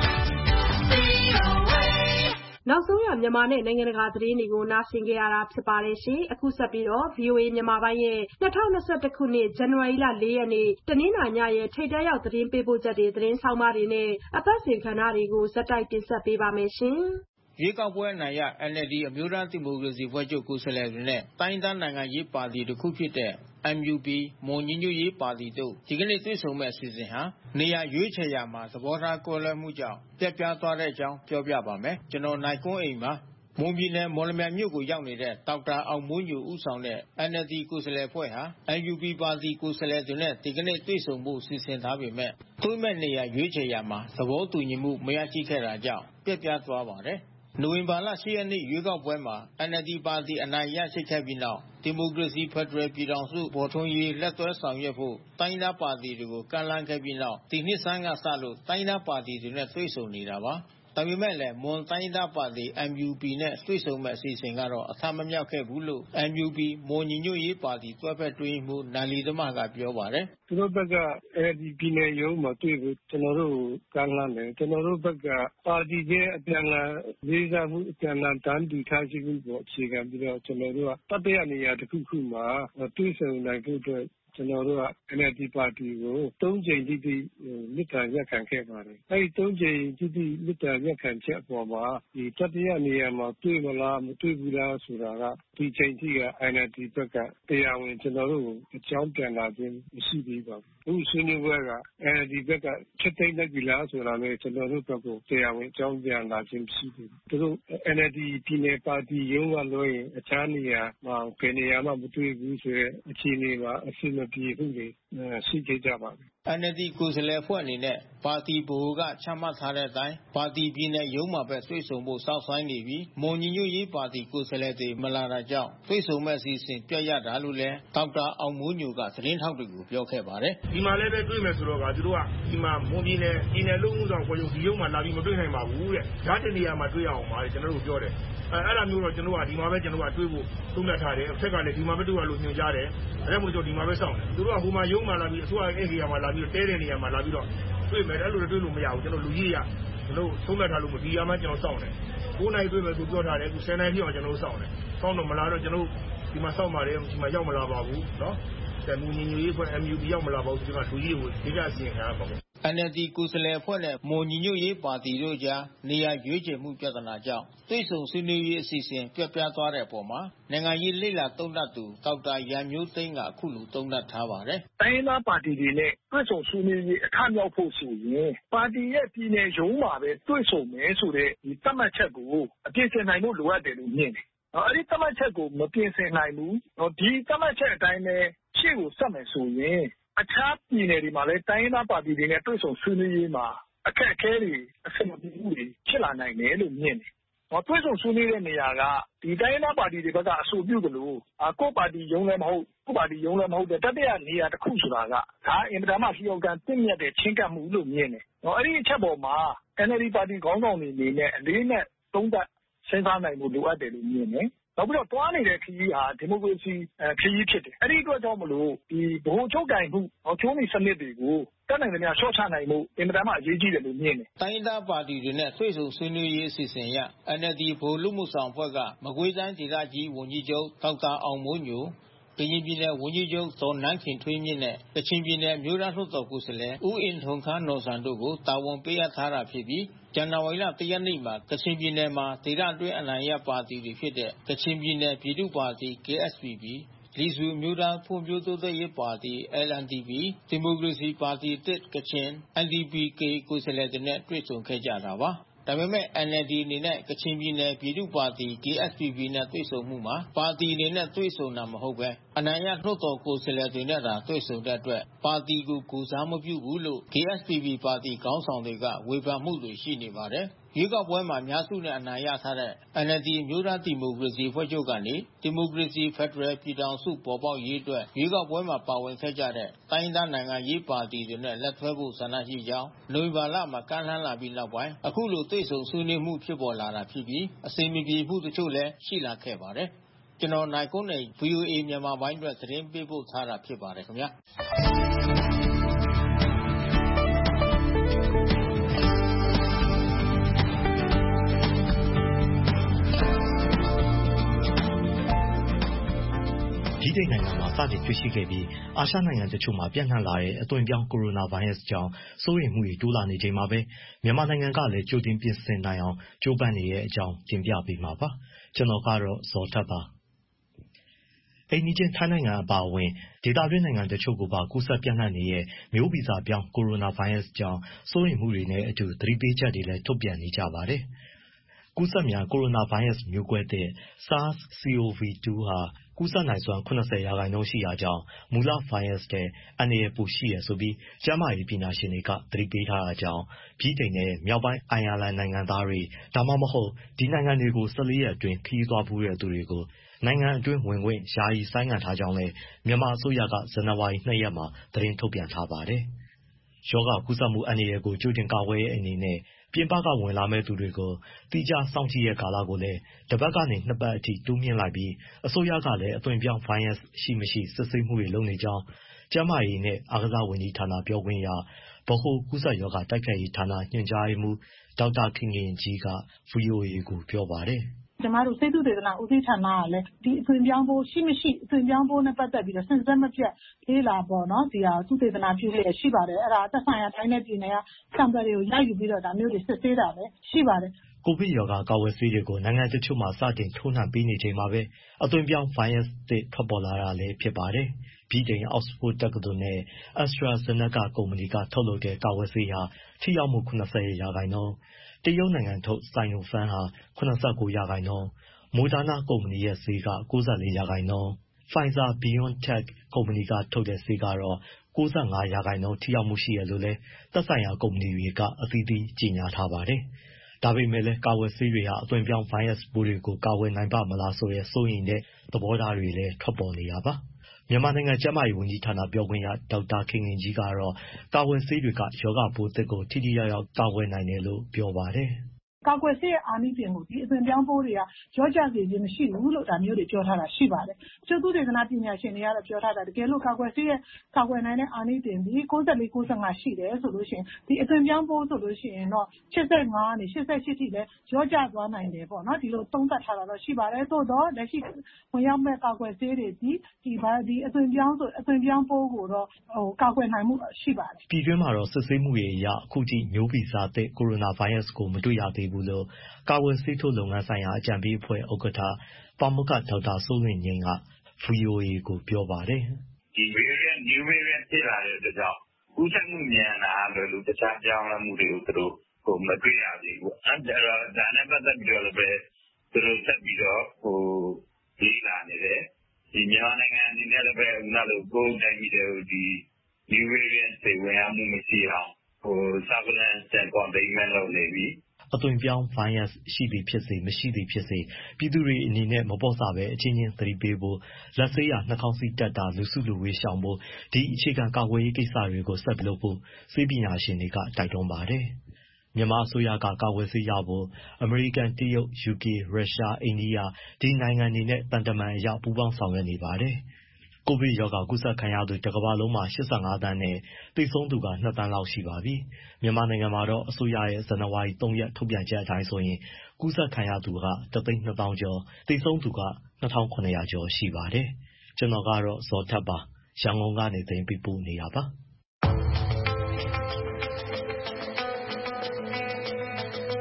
နောက်ဆုံးရမြန်မာနဲ့နိုင်ငံတကာသတင်းတွေကိုနားဆင်ကြရတာဖြစ်ပါတယ်ရှင်။အခုဆက်ပြီးတော့ ဗွီအိုအေ မြန်မာပိုင်းရဲ့၂၀၂၁ခုနှစ်ဇန်နဝါရီလ၄ရက်နေ့တနင်္လာညရဲ့ထိပ်တန်းရောက်သတင်းပေးပို့ချက်တွေသတင်းဆောင်မတွေနဲ့အပတ်စဉ်ကဏ္ဍတွေကိုဇက်တိုက်တင်ဆက်ပေးပါမယ်ရှင်။ရွေးကောက်ပွဲအနိုင်ရ အန် အယ်လ် ဒီ အမျိုးသားဒီမိုကရေစီအဖွဲ့ချုပ်ကိုယ်စားလှယ်တွေနဲ့တိုင်းဒေသနိုင်ငံရေးပါတီတစ်ခုဖြစ်တဲ့ အမ် ယူ ပီ မွန်ညီညွတ်ရေးပါတီတို့ဒီကနေ့တွေ့ဆုံမဲ့အစီအစဉ်ဟာနေရာရွေးချယ်ရာမှာသဘောထားကွဲလွဲမှုကြောင့်ပျက်ပြားသွားတဲ့အကြောင်းပြောပြပါမယ်။ကျွန်တော်နိုင်ကွန်းအိန်ပါ။မွန်ပြည်နယ်မော်လမြိုင်မြို့ကိုရောက်နေတဲ့ဒေါက်တာအောင်မိုးညိုဦးဆောင်တဲ့ အန် အယ်လ် ဒီ ကိုယ်စားလှယ်အဖွဲ့ဟာ အမ် ယူ ပီ ပါတီကိုယ်စားလှယ်တွေနဲ့ဒီကနေ့တွေ့ဆုံဖို့စီစဉ်ထားပေမဲ့တွေ့မဲ့နေရာရွေးချယ်ရာမှာသဘောတူညီမှုမရရှိခဲ့တာကြောင့်ပျက်ပြားသွားပါတယ်။နိုဝင်ဘာလ၈ရက်နေ့ရွေးကောက်ပွဲမှာ အန် အယ်လ် ဒီ ပါတီအနိုင်ရရှိခဲ့ပြီးနောက်ဒီမိုကရေစီဖက်ဒရယ်ပြည်ထောင်စုပေါ်ထွန်းရေးလက်တွဲဆောင်ရွက်ဖို့တိုင်းဒေသပါတီတွေကိုကမ်းလှမ်းခဲ့ပြီးနောက်ဒီနှစ်ဆန်းကစလို့တိုင်းဒေသပါတီတွေနဲ့တွေ့ဆုံနေတာပါ။ဒါပေမဲ့လည်းမွန်တိုင်းဒေသပါတီ အမ် ယူ ပီ နဲ့တွေ့ဆုံမဲ့အစီအစဉ်ကတော့အထမမြောက်ခဲ့ဘူးလို့ အမ် ယူ ပီ မွန်ညီညွတ်ရေးပါတီတွဲဖက်အတွင်းရေးမှူးနိုင်လီဓမ္မကပြောပါတယ်။သူတို့ဘက်က အန် အယ်လ် ဒီ ပြည်နယ်ရုံးမှာတွေ့ဖို့ကျွန်တော်တို့ကမ်းလှမ်းတယ်။ကျွန်တော်တို့ဘက်ကပါတီချင်းအပြန်အလှန်လေးစားမှုအပြန်အလှန်တန်းတူထားရှိမှုပေါ်အခြေခံပြီးတော့ကျွန်တော်တို့ကတတိယနေရာတစ်ခုခုမှာတွေ့ဆုံနိုင်ဖို့အတွက်ကျွန်တော်တို့က အန် အယ်လ် ဒီ ပါတီကိုသုံးကြိမ်တိတိမြစ်တာရက်ခံခဲ့ပါတယ်။အဲဒီသုံးကြိမ်တိတိမြစ်တာရက်ခံချက်အပေါ်မှာဒီတတိယနေရာမှာတွေ့မလားမတွေ့ဘူးလားဆိုတာကဒီချိန်ထိက အန် အယ်လ် ဒီ ဘက်ကတရားဝင်ကျွန်တော်တို့အကြောင်းပြန်လာခြင်းမရှိသေးပါဘူး။အခုဆွေးနွေးပွဲက အန် အယ်လ် ဒီ ဘက်ကချက်သိမ်းလိုက်ပြီလားဆိုတာလည်းကျွန်တော်တို့ဘက်ကိုတရားဝင်အကြောင်းပြန်လာခြင်းမရှိသေးဘူး။သူတို့ အန် အယ်လ် ဒီ ပြည်နယ်ပါတီရုံးကလွှဲရင်အခြားနေရာမှာဘယ်နေရာမှမတွေ့ဘူးဆိုတဲ့အခြေအနေမှာအဆင်မပြေဘူးလေရှိခဲ့ကြပါမယ်။အန် အယ်လ် ဒီ ကိုယ်စားလှယ်အဖွဲ့အနေနဲ့ပါတီဗဟိုကချမှတ်ထားတဲ့အတိုင်းပါတီပြည်နယ်ရုံးမှာပဲတွေ့ဆုံဖို့စောင့်ဆိုင်းနေပြီးမွန်ညီညွတ်ရေးပါတီကိုယ်စားလှယ်တွေမလာတာကြောင့်တွေ့ဆုံမဲ့အစီအစဉ်ပြတ်ရတာလို့လည်းဒေါက်တာအောင်မိုးညိုကသတင်းထောက်တွေကိုပြောခဲ့ပါတယ်။ဒီမှာလည်းပဲတွေ့မယ်ဆိုတော့ကသူတို့ကဒီမှာမွန်ပြည်နယ်ပြည်နယ်လုံးဦးဆောင်ကိုဒီရုံးမှာလာပြီးမတွေ့နိုင်ပါဘူးတဲ့။ဓာတ်တနေရာမှာတွေ့ရအောင်ပါတဲ့ကျွန်တော်တို့ပြောတယ်။အဲအဲ့ဒါမျိုးတော့ကျွန်တော်ကဒီမှာပဲကျွန်တော်ကတွေ့ဖို့သုံးသပ်ထားတယ်။အထက်ကလည်းဒီမှာပဲတွေ့ရလို့ညွှန်ကြားတယ်။အဲဒါမို့ကျွန်တော်ဒီမှာပဲစောင့်တယ်။သူတို့ကဟိုမှာရုံးမှာလာပြီးအစိုးရရဲ့နေရာမှာလာပြီးတဲတဲ့နေရာမှာလာပြီးတော့တွေ့မယ်အဲ့လိုတွေ့လို့မရဘူးကျွန်တော်လူကြီးရကျွန်တော်သုံးသပ်ထားလို့မဒီရမှကျွန်တော်စောင့်တယ်။ကိုးနိုင်တွေ့မယ်သူပြောထားတယ်အခုဆယ်နိုင်ပြည့်အောင်ကျွန်တော်စောင့်တယ်။စောင့်တော့မလာတော့ကျွန်တော်ဒီမှာစောင့်ပါတယ်ဒီမှာရောက်မလာပါဘူးနော်။တယ်မူညီညွတ်ရေးဖွဲ့ အမ် ယူ ပီ ရောက်မလာပါဘူးဒီမှာလူကြီးကိုဒေသအစီရင်ခံရပါဘူး။အန် အယ်လ် ဒီ ကိုယ်စားလှယ်အဖွဲ့နဲ့မွန်ညီညွတ်ရေးပါတီတို့ကြားနေရာရွေးချယ်မှုပြဿနာကြောင့်တွေ့ဆုံဆွေးနွေးရေးအစီအစဉ်ပြတ်ပြားသွားတဲ့အပေါ်မှာနိုင်ငံရေးလေ့လာသုံးသပ်သူဒေါက်တာရန်မျိုးသိန်းကအခုလိုသုံးသပ်ထားပါတယ်။တိုင်းရင်းသားပါတီတွေနဲ့တွေ့ဆုံဆွေးနွေးရေးအထမြောက်ဖို့ဆိုရင်ပါတီရဲ့ပြည်နယ်ရုံးမှာပဲတွေ့ဆုံမယ်ဆိုတဲ့ဒီသတ်မှတ်ချက်ကိုအပြည့်အစုံနိုင်ဖို့လိုအပ်တယ်လို့မြင်တယ်။အဲဒီသတ်မှတ်ချက်ကိုမပြင်ဆင်နိုင်ဘူး။ဒီသတ်မှတ်ချက်အတိုင်းပဲရှေ့ကိုဆက်မယ်ဆိုရင်အခြားပြည်နယ်တွေမှာလည်းတိုင်းရင်းသားပါတီတွေနဲ့တွေ့ဆုံဆွေးနွေးရေးမှာအခက်အခဲတွေအဆင်မပြေမှုတွေဖြစ်လာနိုင်တယ်လို့မြင်တယ်။တွေ့ဆုံဆွေးနွေးတဲ့နေရာကဒီတိုင်းရင်းသားပါတီတွေဘက်ကအဆိုပြုသလိုကိုယ့်ပါတီရုံးလည်းမဟုတ်ကိုယ့်ပါတီရုံးလည်းမဟုတ်တဲ့တတိယနေရာတစ်ခုဆိုတာကဒါအင်မတန်မှလျော်ကန်တင့်မြတ်တဲ့ချင်းကပ်မှုလို့မြင်တယ်။အဲဒီအချက်ပေါ်မှာ အန် အယ်လ် ဒီ ပါတီခေါင်းဆောင်တွေအနေနဲ့အလေးနဲ့သုံးသပ်စဉ်းစားနိုင်ဖို့လိုအပ်တယ်လို့မြင်တယ်။နောက်ပြီးတော့တွားနေတဲ့ခရီးဟာဒီမိုကရေစီခရီးဖြစ်တယ်။အဲဒီအတွက်ကြောင့်မလို့ဒီဗဟိုချုပ်ကိုင်မှုချိုးနှိမ်စနစ်တွေကိုတက်နိုင်သမျှရှော့ချနိုင်မှုအင်မတန်မှအရေးကြီးတယ်လို့မြင်တယ်။တိုင်းဒေသပါတီတွေနဲ့တွေ့ဆုံဆွေးနွေးရေးအစီအစဉ်အရ အန် အယ်လ် ဒီ ဗဟိုလူမှုဆောင်အဖွဲ့ကမကွေးတိုင်းဒေသကြီးဝန်ကြီးချုပ်ဒေါက်တာအောင်မိုးညိုကရင်ပြည်နယ်ဝန်ကြီးချုပ်ဒေါ်နန်းခင်ထွေးမြင့်နဲ့ကချင်ပြည်နယ်အမျိုးသားလွှတ်တော်ကိုယ်စားလှယ်ဦးအင်ထုံခါးနော်ဆန်တို့ကိုတာဝန်ပေးအပ်ထားတာဖြစ်ပြီးဇန်နဝါရီလ တစ် ရက်နေ့မှာကချင်ပြည်နယ်မှာဒေသတွင်းအနိုင်ရပါတီတွေဖြစ်တဲ့ကချင်ပြည်နယ်ပြည်သူ့ပါတီ K S P P လီဆူအမျိုးသားဖွံ့ဖြိုးတိုးတက်ရေးပါတီ L N D P ဒီမိုကရေစီပါတီတစ်ကချင် N D P K ကိုယ်စားလှယ်တွေနဲ့တွေ့ဆုံခဲ့ကြတာပါ။ ဒါပေမဲ့ N L D အနေနဲ့ကချင်ပြည်နယ်ပြည်သူ့ပါတီ K S P P နဲ့တွေ့ဆုံမှုမှာပါတီအနေနဲ့တွေ့ဆုံတာမဟုတ်ဘဲအနိုင်ရလွှတ်တော်ကိုယ်စားလှယ်တွေနဲ့သာတွေ့ဆုံတဲ့အတွက်ပါတီကိုကိုယ်စားမပြုဘူးလို့ K S P P ပါတီခေါင်းဆောင်တွေကဝေဖန်မှုတွေရှိနေပါတယ်။ ရွေးကောက်ပွဲမှာအများစုနဲ့အနိုင်ရထားတဲ့ N L D အမျိုးသားဒီမိုကရေစီအဖွဲ့ချုပ်ကနေ ဒီမိုကရေစီဖက်ဒရယ်ပြည်ထောင်စုပေါ်ပေါက်ရေးအတွက်ရွေးကောက်ပွဲမှာပါဝင်ခဲ့ကြတဲ့တိုင်းရင်းသားနိုင်ငံရေးပါတီတွေနဲ့လက်တွဲဖို့ဆန္ဒရှိကြောင်းနိုဝင်ဘာလမှာကမ်းလှမ်းလာပြီးနောက်ပိုင်းအခုလိုတွေ့ဆုံဆွေးနွေးမှုဖြစ်ပေါ်လာတာဖြစ်ပြီးအစီအမပြေမှုတချို့လည်းရှိလာခဲ့ပါတယ်။ ကျွန်တော်နိုင်ကွန်းနေ V O A မြန်မာပိုင်းအတွက်သတင်းပေးပို့ထားတာဖြစ်ပါတယ်ခင်ဗျာ။ဗြိတိန်နိုင်ငံမှာစတင်တွေ့ရှိခဲ့ပြီးအာရှနိုင်ငံတချို့မှာပြန့်နှံ့လာတဲ့အသွင်ပြောင်းကိုရိုနာဗိုင်းရပ်စ်ကြောင့်စိုးရိမ်မှုတွေတိုးလာနေချိန်မှာပဲမြန်မာနိုင်ငံကလည်းကြိုတင်ပြင်ဆင်နိုင်အောင်ကြိုးပမ်းနေတဲ့အကြောင်းတင်ပြပေးမှာပါ။ကျွန်တော်ကတော့ဇော်ထက်ပါ။အိမ်နီးချင်းထိုင်းနိုင်ငံအပါအဝင်ဒေသတွင်းနိုင်ငံတချို့ကိုပါကူးစက်ပြန့်နှံ့နေတဲ့မျိုးဗီဇပြောင်းကိုရိုနာဗိုင်းရပ်စ်ကြောင့်စိုးရိမ်မှုတွေနဲ့အတူသတိပေးချက်တွေလည်းထုတ်ပြန်နေကြပါတယ်။ကူးစက်မြန်ကိုရိုနာဗိုင်းရပ်စ်မျိုးကွဲသစ် SARS-C o V two ဟာကူးစက်နိုင်စွမ်း ၇၀ ရာခိုင်နှုန်းရှိတာကြောင့်မူလဗိုင်းရပ်စ်ထက်အန္တရာယ်ပိုရှိတယ်ဆိုပြီးကျန်းမာရေးပညာရှင်တွေကသတိပေးထားတာကြောင့်ဗြိတိန်နဲ့မြောက်ပိုင်းအိုင်ယာလန်နိုင်ငံသားတွေဒါမှမဟုတ်ဒီနိုင်ငံတွေကို၁၄ရက်အတွင်းခရီးသွားဖူးတဲ့သူတွေကိုနိုင်ငံအတွင်းဝင်ခွင့်ယာယီဆိုင်းငံ့ထားကြောင်းလည်းမြန်မာအစိုးရကဇန်နဝါရီ ၂ ရက်မှာသတင်းထုတ်ပြန်ထားပါတယ်။ရောဂါကူးစက်မှုအန္တရာယ်ကိုကြိုတင်ကာကွယ်တဲ့အနေနဲ့ပြင်ပကဝင်လာမယ့်သူတွေကိုသီးခြားစောင့်ကြည့်တဲ့ကာလကိုလည်းတစ်ပတ်ကနေနှစ်ပတ်အထိတိုးမြှင့်လိုက်ပြီးအစိုးရကလည်းအသွင်ပြောင်းဗိုင်းရပ်စ်ရှိမရှိစစ်ဆေးမှုတွေလုပ်နေကြောင်းကျန်းမာရေးနဲ့အားကစားဝန်ကြီးဌာနပြောခွင့်ရဗဟိုကူးစက်ရောဂါတိုက်ဖျက်ရေးဌာနညွှန်ကြားရေးမှူးဒေါက်တာခင်ခင်ကြီးက ဗွီအိုအေကိုပြောပါတယ်။ "ကျမတို့ဆေးသုတေသနဦးစီးဌာနကလည်းဒီအသွင်ပြောင်းပိုးရှိမရှိအသွင်ပြောင်းပိုးနဲ့ပတ်သက်ပြီးတော့စဉ်ဆက်မပြတ်လေ့လာပေါ့နော်ဒီဟာသုတေသနပြုလျက်ရှိပါတယ်အဲ့ဒါသက်ဆိုင်ရာတိုင်းနဲ့ပြည်နယ်က sample တွေကိုရယူပြီးတော့ဒါမျိုးတွေစစ်ဆေးတာလည်းရှိပါတယ်။ကိုဗစ်ရောဂါကာကွယ်ဆေးတွေကိုနိုင်ငံတချို့မှာစတင်ထိုးနှံပေးနေချိန်မှာပဲအသွင်ပြောင်းဗိုင်းရပ်စ်သစ်ထွက်ပေါ်လာတာလည်းဖြစ်ပါတယ်။ဗြိတိန်အောက်စ်ဖို့ဒ်တက္ကသိုလ်နဲ့ AstraZeneca ကုမ္ပဏီကထုတ်လုပ်တဲ့ကာကွယ်ဆေးဟာထိရောက်မှု ၇၀ ရာခိုင်နှုန်း၊တရုတ်နိုင်ငံထုတ် Sinopharm ဟာ ၇၉ ရာခိုင်နှုန်း၊ Moderna ကုမ္ပဏီရဲ့ဆေးက ၉၄ ရာခိုင်နှုန်း၊ Pfizer-BioNTech ကုမ္ပဏီကထုတ်တဲ့ဆေးကတော့ ၉၅ ရာခိုင်နှုန်းထိရောက်မှုရှိတယ်လို့လည်းသက်ဆိုင်ရာကုမ္ပဏီတွေကအသီးသီးကြေညာထားပါတယ်။ဒါပေမဲ့လည်းကာကွယ်ဆေးတွေဟာအသွင်ပြောင်းဗိုင်းရပ်စ်ပိုးတွေကိုကာကွယ်နိုင်ပါ့မလားဆိုတဲ့စိုးရိမ်တဲ့သဘောထားတွေလည်းထွက်ပေါ်နေတာပါ။မြန်မာနိုင်ငံကျန်းမာရေးဝန်ကြီးဌာနပြောခွင့်ရဒေါက်တာခင်ခင်ကြီးကတော့ကာကွယ်ဆေးတွေကရောဂါပိုးသစ်ကိုထိထိရောက်ရောက်ကာကွယ်နိုင်တယ်လို့ပြောပါတယ်။ "ကာကွယ်ဆေးရဲ့အာနိသင်ကိုဒီအသွင်ပြောင်းပိုးတွေကလျော့ကျစေခြင်းမရှိဘူးလို့ဒါမျိုးတွေပြောထားတာရှိပါတယ်။တချို့သုတေသနပညာရှင်တွေကတော့ပြောထားတာတကယ်လို့ကာကွယ်ဆေးရဲ့ကာကွယ်နိုင်တဲ့အာနိသင်ဒီ၉၄-၉၅ရှိတယ်ဆိုလို့ရှိရင်ဒီအသွင်ပြောင်းပိုးဆိုလို့ရှိရင်တော့၈၅ကနေ၈၈ထိလည်းလျော့ကျသွားနိုင်တယ်ပေါ့နော်ဒီလိုသုံးသပ်ထားတာတော့ရှိပါတယ်သို့တော့လက်ရှိဝင်ရောက်မဲ့ကာကွယ်ဆေးတွေဒီဒီအသွင်ပြောင်းဆိုအသွင်ပြောင်းပိုးကိုတော့ဟိုကာကွယ်နိုင်မှုရှိပါတယ်။ပြည်တွင်းမှာတော့စစ်ဆေးမှုတွေအရအခုထိမျိုးဗီဇသစ်ကိုရိုနာဗိုင်းရပ်စ်ကိုမတွေ့ရသေးဘူးလို့ကာကွယ်ဆေးထိုးလုပ်ငန်းဆိုင်ရာအကြံပေးအဖွဲ့ဥက္ကဋ္ဌပါမောက္ခဒေါက်တာစိုးလွင်ငြိမ်းက ဗွီအိုအေကိုပြောပါတယ်။"ဒီ variant new variant ဖြစ်လာတဲ့အတွက်ကြောင့်ကူးစက်မှုမြန်တာကလွယ်လို့တခြားပြောင်းလဲမှုတွေကိုသူတို့ဟိုမတွေ့ရသေးဘူး။အဲ့တော့ဒါနဲ့ပတ်သက်ပြီးတော့လည်းပဲသူတို့ဆက်ပြီးတော့ဟိုလေ့လာနေတယ်။ဒီမြန်မာနိုင်ငံအနေနဲ့လည်းပဲခုနလိုကိုယ်တိုင်ပြီးတော့ဒီ new variant တွေဝင်ရောက်မှုမရှိအောင်ဟို surveillance and containment လုပ်နေပြီ။ "အသွင်ပြောင်းဗိုင်းရပ်စ်ရှိသည်ဖြစ်စေမရှိသည်ဖြစ်စေပြည်သူတွေအနေနဲ့မပေါ့ဆပဲအချင်းချင်းသတိပေးဖို့လက်ဆေးတာနှာခေါင်းစည်းတပ်တာလူစုလူဝေးရှောင်ဖို့ဒီအခြေခံကာကွယ်ရေးကိစ္စတွေကိုဆက်လုပ်ဖို့ဆေးပညာရှင်တွေကတိုက်တွန်းပါတယ်။မြန်မာအစိုးရကကာကွယ်ဆေးရဖို့အမေရိကန်တရုတ်ယူကေရုရှားအိန္ဒိယဒီနိုင်ငံတွေနဲ့သံတမန်အရပူးပေါင်းဆောင်ရွက်နေပါတယ်။ကိုဗစ်ရောဂါကူးစက်ခံရသူတစ်ကမ္ဘာလုံးမှာ၈၅သန်းနဲ့သေဆုံးသူက၂သန်းလောက်ရှိပါပြီ။မြန်မာနိုင်ငံမှာတော့အစိုးရရဲ့ဇန်နဝါရီ၃ရက်ထုတ်ပြန်ချက်အတိုင်းဆိုရင်ကူးစက်ခံရသူကတစ်သိန်းနှစ်သောင်းကျော်သေဆုံးသူကနှစ်ထောင်ခုနှစ်ရာကျော်ရှိပါတယ်။ကျွန်တော်ကတော့ဇော်ထက်ပါရန်ကုန်ကနေသတင်းပေးပို့နေတာပါ။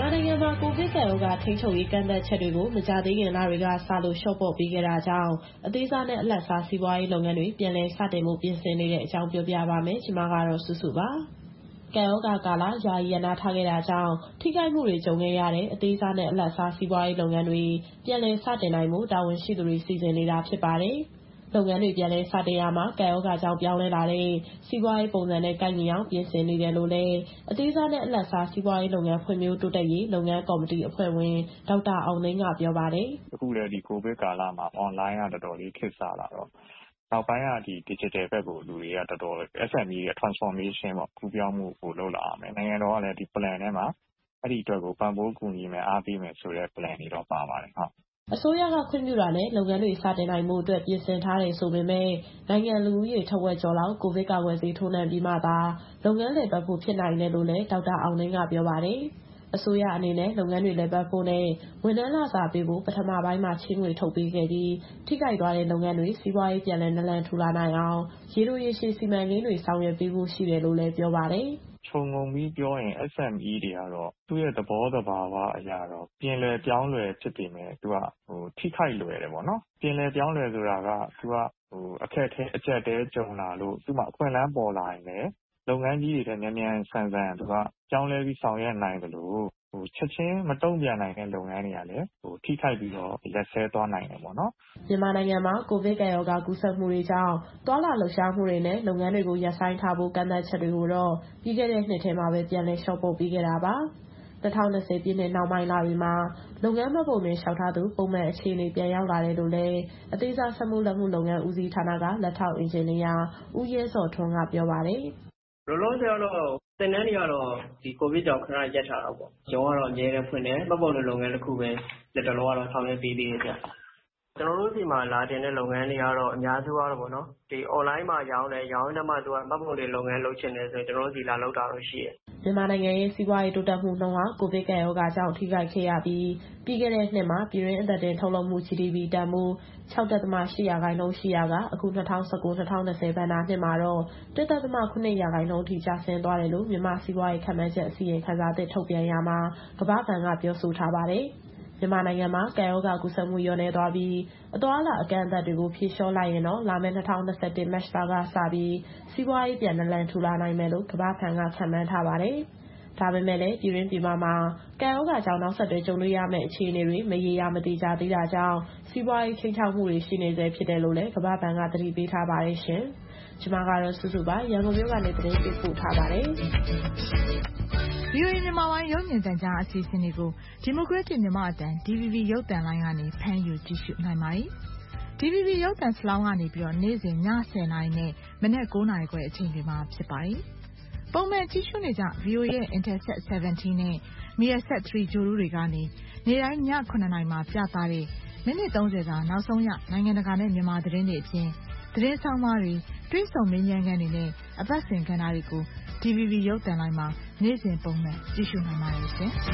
နိုင်ငံမှာကိုဗစ်ကပ်ရောဂါထိန်းချုပ်ရေးကန့်သတ်ချက်တွေကိုမကြာသေးခင်လတွေကစလို့လျှော့ပေါ့ပေးခဲ့တာကြောင့်အသေးစားနဲ့အလတ်စားစီးပွားရေးလုပ်ငန်းတွေပြန်လည်စတင်မှုပြင်ဆင်နေတဲ့အကြောင်းပြောပြပါမယ်။ကျွန်မကတော့စုစုပါ။ကပ်ရောဂါကာလယာယီရနာထားခဲ့တာကြောင့်ထိခိုက်မှုတွေကြုံခဲ့ရတဲ့အသေးစားနဲ့အလတ်စားစီးပွားရေးလုပ်ငန်းတွေပြန်လည်စတင်နိုင်မှုတာဝန်ရှိသူတွေစီစဉ်နေတာဖြစ်ပါတယ်။လုပ်ငန်းတွေပြန်လည်စတင်ရမှာကပ်ရောဂါကြောင့်ပြောင်းလဲလာတဲ့စီးပွားရေးပုံစံနဲ့ကိုက်ညီအောင်ပြင်ဆင်နေတယ်လို့လည်းအသေးစားနဲ့အလတ်စားစီးပွားရေးလုပ်ငန်းဖွံ့ဖြိုးတိုးတက်ရေးလုပ်ငန်းကော်မတီအဖွဲ့ဝင်ဒေါက်တာအောင်သိန်းကပြောပါတယ်။အခုလည်းဒီကိုဗစ်ကာလမှာ online ကတော်တော်လေးခေတ်စားလာတော့နောက်ပိုင်းကဒီ digital ဘက်ကိုလူတွေကတော်တော် S M E ရဲ့ transformation ပေါ့ကူးပြောင်းမှုကိုလုပ်လာအောင်မယ်။နိုင်ငံတော်ကလည်းဒီ plan ထဲမှာအဲ့ဒီအတွက်ကိုပံ့ပိုးကူညီမယ်အားပေးမယ်ဆိုတဲ့ plan တွေတော့ပါပါတယ်ဟုတ်အစိုးရကခွင့်ပြုတာနဲ့လုပ်ငန်းတွေစတင်နိုင်မှုအတွက်ပြင်ဆင်ထားတယ်ဆိုပေမဲ့နိုင်ငံလူဦးရေထက်ဝက်ကျော်လောက်ကိုဗစ်ကာကွယ်ဆေးထိုးနှံပြီးမှသာလုပ်ငန်းလည်ပတ်ဖို့ဖြစ်နိုင်တယ်လို့လည်းဒေါက်တာအောင်သိန်းကပြောပါတယ်။အစိုးရအနေနဲ့လုပ်ငန်းတွေလည်ပတ်ဖို့နဲ့ဝန်ထမ်းလစာပေးဖို့ပထမပိုင်းမှာချေးငွေထုတ်ပေးခဲ့ပြီးထိခိုက်သွားတဲ့လုပ်ငန်းတွေစီးပွားရေးပြန်လည်နလန်ထူလာနိုင်အောင်ရေတိုရေရှည်စီမံကိန်းတွေဆောင်ရွက်ပေးဖို့ရှိတယ်လို့လည်းပြောပါတယ်။ခြုံငုံပြီးပြောရင် S M E တွေကတော့သူ့ရဲ့သဘောသဘာဝအရာတော့ပြင်လည်ပြောင်းလဲဖြစ်ပေမဲ့သူကဟိုထိခိုက်လွယ်တယ်ပေါ့နော်ပြင်လည်ပြောင်းလဲဆိုတာကသူကဟိုအခက်အခဲအကျက်တဲကြုံလာလို့သူ့မှာအခွင့်အလမ်းပေါ်လာရင်လည်းလုပ်ငန်းကြီးတွေမြန်မြန်ဆန်ဆန်သူကပြောင်းလဲပြီးဆောင်ရွက်နိုင်တယ်လို့ဟိုချက်ချင်းမတုံ့ပြန်နိုင်တဲ့လုပ်ငန်းတွေကလည်းဟိုထိခိုက်ပြီးတော့လက်ဆဲသွားနိုင်တယ်ပေါ့နော်မြန်မာနိုင်ငံမှာကိုဗစ်ကပ်ရောဂါကူးစက်မှုတွေကြောင့်တွာလာလှုပ်ရှားမှုတွေနဲ့လုပ်ငန်းတွေကိုရပ်ဆိုင်းထားဖို့ကန့်သတ်ချက်တွေကိုတော့ပြီးခဲ့တဲ့နှစ်ထဲမှာပဲပြန်လည်လျှော့ပေါ့ပေးခဲ့တာပါ။၂၀၂၀ပြည့်နှစ်နောက်ပိုင်းလတွေမှာလုပ်ငန်းမှတ်ပုံတင်လျှောက်ထားသူပုံမှန်အခြေအနေပြန်ရောက်လာတယ်လို့လည်းအသေးစားစက်မှုလက်မှုလုပ်ငန်းဦးစီးဌာနကလက်ထောက်အင်ဂျင်နီယာဦးရဲစောထွန်းကပြောပါတယ်။လောလောဆယ်ကတော့သင်တန်းတွေကတော့ဒီကိုဗစ်ကြောင့်ခဏရပ်ထားတာပေါ့။ကျောင်းကတော့အများနဲ့ဖွင့်တယ်မှတ်ပုံတင်လုပ်ငန်းတစ်ခုပဲလက်တလောကတော့ဆောင်ရွက်ပေးသေးတယ်ဗျ။ကျွန်တော်တို့ဒီမှာလာတင်တဲ့လုပ်ငန်းတွေကတော့အများစုကတော့ပေါ့နော်ဒီ online မှာရောင်းတယ်ရောင်းတဲ့မှာသူကမှတ်ပုံတင်လုပ်ငန်းလုပ်ချင်တယ်ဆိုရင်ကျွန်တော်တို့ဒီလာလောက်တာတော့ရှိတယ်မြန်မာနိုင်ငံရဲ့စီးပွားရေးတိုးတက်မှုနှုန်းဟာကိုဗစ်ကပ်ရောဂါကြောင့်ထိခိုက်ခဲ့ရပြီးပြီးခဲ့တဲ့နှစ်မှာပြည်တွင်းအသက်တင်ထုတ်လုပ်မှု G D P တန်ဖိုး ၆ဒသမ၈ရာခိုင်နှုန်းရှိရာကအခု၂၀၁၉-၂၀၂၀ဘဏ္ဍာနှစ်မှာတော့၁ဒသမ၇ရာခိုင်နှုန်းထိကျဆင်းသွားတယ်လို့မြန်မာစီးပွားရေးခန့်မှန်းချက်အစီရင်ခံစာသစ်ထုတ်ပြန်ရာမှာကမ္ဘာ့ဘဏ်ကပြောဆိုထားပါတယ်။မြန်မာနိုင်ငံမှာကပ်ရောဂါကူးစက်မှုလျော့နည်းသွားပြီးအသွားအလာအကန့်အသတ်တွေကိုဖြေလျှော့လိုက်ရင်တော့လာမယ့်၂၀၂၁ မတ်လကစပြီးစီးပွားရေးပြန်နလန်ထူလာနိုင်မယ်လို့ကမ္ဘာ့ဘဏ်ကခန့်မှန်းထားပါတယ်။ဒါပေမဲ့လည်းပြည်တွင်းပြည်ပမှာကပ်ရောဂါကြောင့်နောက်ဆက်တွဲကြုံတွေ့ရမယ့်အခြေအနေတွေမရေရာမသေချာသေးတာကြောင့်စီးပွားရေးချိန်ချောက်မှုတွေရှိနေဆဲဖြစ်တယ်လို့လည်းကမ္ဘာ့ဘဏ်ကသတိပေးထားပါတယ်ရှင်။ကျွန်မကတော့စုစုပါရန်ကုန်မြို့ကနေသတင်းပေးပို့ထားပါတယ်။ဗွီအိုအေမြန်မာပိုင်းရုပ်မြင်သံကြားအစီအစဉ်တွေကိုဒီမိုကရက်တစ်မြန်မာအတန် D V B ရုပ်သံလိုင်းကနေဖမ်းယူကြည့်ရှုနိုင်ပါတယ်။ D V B ရုပ်သံစလောင်းကနေပြီးတော့နေ့စဉ်ညဆယ်နာရီနဲ့မနက်၉နာရီခွဲအချိန်တွေမှာဖြစ်ပါတယ်။ပုံမှန်ကြည့်ရှုနေကြ V O A ရဲ့ Intelsat ဆယ်ဗန်တီးနဲ့ Measat 3 ဂြိုဟ်တုတွေကနေနေ့တိုင်းညခုနှစ်နာရီမှာပြသတဲ့မိနစ်သုံးဆယ်စာနောက်ဆုံးရနိုင်ငံတကာနဲ့မြန်မာသတင်းတွေအပြင်သတင်းဆောင်မတွေတွေ့ဆုံမေးမြန်းခန်းတွေနဲ့အပတ်စဉ်ကဏ္ဍတွေကို D V B ရုပ်သံလိုင်းမှာနေ့စဉ်ပုံမှန်ကြည့်ရှုနိုင်ပါတယ်ရှင်။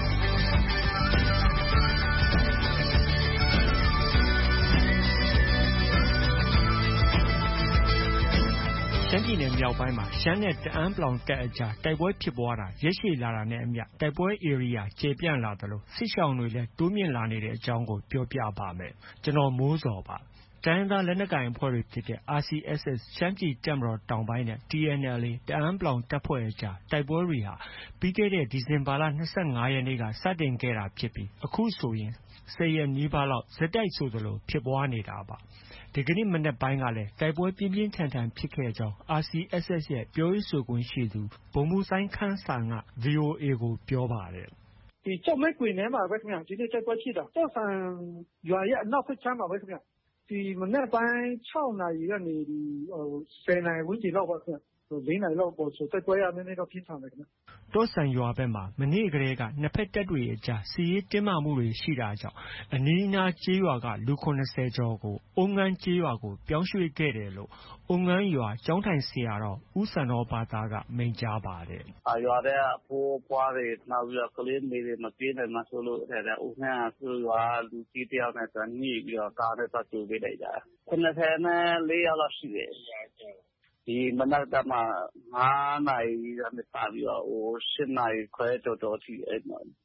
ရှမ်းပြည်နယ်မြောက်ပိုင်းမှာရှမ်းနဲ့တအန်း တပ်အကြားတိုက်ပွဲဖြစ်ပွားတာရက်ရှည်လာတာနဲ့အမျှတိုက်ပွဲဧရိယာကျယ်ပြန့်လာသလိုစစ်ရှောင်တွေလည်းတိုးမြင့်လာနေတဲ့အကြောင်းကိုပြောပြပါမယ်။ကျွန်တော်မိုးဇော်ပါ။တိုင်းရင်းသားလက်နက်ကိုင်အဖွဲ့တွေဖြစ်တဲ့ R C S S ရှမ်းပြည်တပ်မတော်တောင်ပိုင်းနဲ့ T N L A တအန်း တပ်ဖွဲ့အကြားတိုက်ပွဲတွေဟာပြီးခဲ့တဲ့ဒီဇင်ဘာလ၂၅ရက်နေ့ကစတင်ခဲ့တာဖြစ်ပြီးအခုဆိုရင်၁၀ရက်နီးပါးလောက်ဆက်တိုက်ဆိုသလိုဖြစ်ပွားနေတာပါ။ဒီကနေ့မနက်ပိုင်းကလည်းတိုက်ပွဲပြင်းပြင်းထန်ထန်ဖြစ်ခဲ့ကြောင်း R C S S ရဲ့ပြောရေးဆိုခွင့်ရှိသူဗိုလ်မှူးစိုင်းခမ်းစံက V O A ကိုပြောပါတယ်။ဒီကျောက်မဲကွေထဲမှာပဲခင်ဗျဒီနေ့တိုက်ပွဲဖြစ်တာကျောက်ဆံရွာရဲ့အနောက်ဖက်ခြမ်းမှာပဲခင်ဗျဒီမနက်ပိုင်း၆နာရီကနေဒီဟို၁၀နာရီဝန်းကျင်လောက်ပါခင်ဗျလေးနာရီလောက်ပေါ်ဆိုတိုက်ပွဲရနည်းနည်းတော့ပြင်းထန်တယ်ခင်ဗျတောဆန်ရွာဘက်မှာမနေ့ကလေးကနှစ်ဖက်တပ်တွေအကြားစစ်ရေးတင်းမာမှုတွေရှိတာကြောင့်အနီးအနားကျေးရွာကလူ၇၀ကျော်ကိုအုံငန်းကျေးရွာကိုပြောင်းရွှေ့ခဲ့တယ်လို့အုံငန်းရွာကျောင်းထိုင်ဆရာတော်ဦးစံတော်ဘာသာကမိန့်ကြားပါတယ်။ရွာထဲကအဖိုးအဖွားတွေနောက်ပြီးတော့ကလေးမေတွေမပြေးနိုင်မှဆိုလို့အုံငန်းကရွာလူကြီးတယောက်နဲ့ညှိပြီးတော့ကားနဲ့သွားကြိုပေးလိုက်ကြ။၇၄ယောက်လောက်ရှိတယ်။ဒီမနက်ကမှ၅နာရီကနေစပြီးတော့ဟို၈နာရီခွဲကျော်ကျော်ထိအဲ့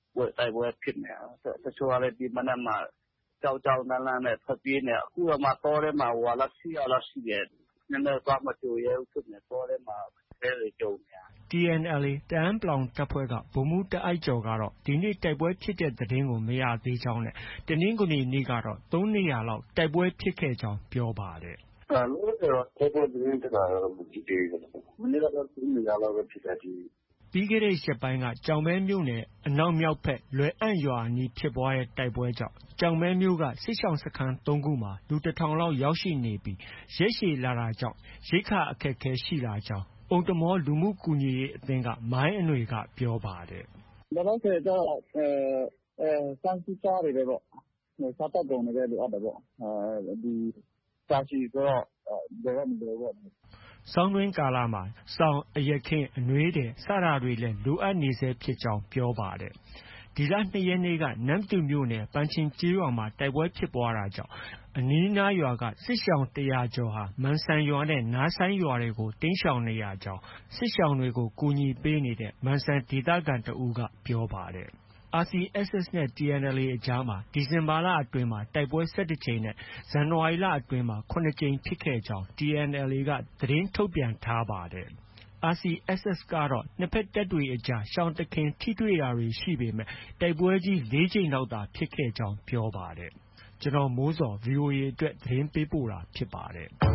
တိုက်ပွဲဖြစ်နေတာတချို့ကလည်းဒီမနက်မှာကြောက်ကြောက်လန့်လန့်နဲ့ထွက်ပြေးနေအခုတော့မှတောထဲမှာဟိုလာဆီရလာရှိတယ်နည်းနည်းသွားမကြိုရဲဘူးဖြစ်နေတောထဲမှာအဲတွေကြုံနေ T N L A တအန်း တပ်ဖွဲ့ကဗိုလ်မှူးတာအိုက်ကျော်ကတော့ဒီနေ့တိုက်ပွဲဖြစ်တဲ့သတင်းကိုမရသေးကြောင်းနဲ့တနင်္ဂနွေနေ့ကတော့သုံးနေရာလောက်တိုက်ပွဲဖြစ်ခဲ့ကြောင်းပြောပါတယ်။ "လောလောဆယ်တော့တိုက်ပွဲသတင်းတက်လာတာတော့မရှိသေးဘူး။ မနေ့ကတော့သုံးနေရာလောက်ပဲဖြစ်တာဒီ။ပြီးခဲ့တဲ့ရက်ပိုင်းကကျောက်မဲမြို့နယ်အနောက်မြောက်ဘက်လွယ်အံ့ရွာအနီးဖြစ်ပွားတဲ့တိုက်ပွဲကြောင့်ကျောက်မဲမြို့ကစစ်ရှောင်စခန်းသုံးခုမှာလူတစ်ထောင်လောက်ရောက်ရှိနေပြီးရက်ရှည်လာတာကြောင့်ရိက္ခာအခက်အခဲရှိလာကြောင်းအိုမ်တမောလူမှုကူညီရေးအသင်းကမိုင်းအနွေကပြောပါတယ်။"လောလောဆယ်တော့ဆန်ဆီဆားတွေပဲပေါ့။စားသောက်ကုန်တွေပဲလိုအပ်တယ်ပေါ့။ဒီတာရှည်ဆိုတော့လိုတော့မလိုဘူးပေါ့။ဆောင်းတွင်းကာလမှာစောင်၊အရက်ခင်း၊အနွေးထည်စတာတွေလည်းလိုအပ်နေဆဲဖြစ်ကြောင်းပြောပါတယ်။ဒီလ၂ရက်နေ့ကနမ္မတူမြို့နယ်ပန်ချင်ကျေးရွာမှာတိုက်ပွဲဖြစ်ပွားတာကြောင့်အနီးအနားရွာကစစ်ရှောင်တစ်ရာကျော်ဟာမန်စံရွာနဲ့နားဆိုင်းရွာတွေကိုတိမ်းရှောင်နေရကြောင်းစစ်ရှောင်တွေကိုကူညီပေးနေတဲ့မန်စံဒေသခံတစ်ဦးကပြောပါတယ်။ R C S S နဲ့ T N L A အကြားမှာဒီဇင်ဘာလအတွင်းမှာတိုက်ပွဲ၁၁ကြိမ်နဲ့ဇန်နဝါရီလအတွင်းမှာ၇ကြိမ်ဖြစ်ခဲ့ကြောင်း T N L A ကသတင်းထုတ်ပြန်ထားပါတယ်။ R C S S ကတော့နှစ်ဘက်တပ်တွေအကြားရှောင်တခင်ထိတွေ့တာတွေရှိပေမဲ့တိုက်ပွဲကြီးလေးကြိမ်လောက်သာဖြစ်ခဲ့ကြောင်းပြောပါတယ်။ကျွန်တော်မိုးဇော် V O A အတွက်သတင်းပေးပို့တာဖြစ်ပါတယ်။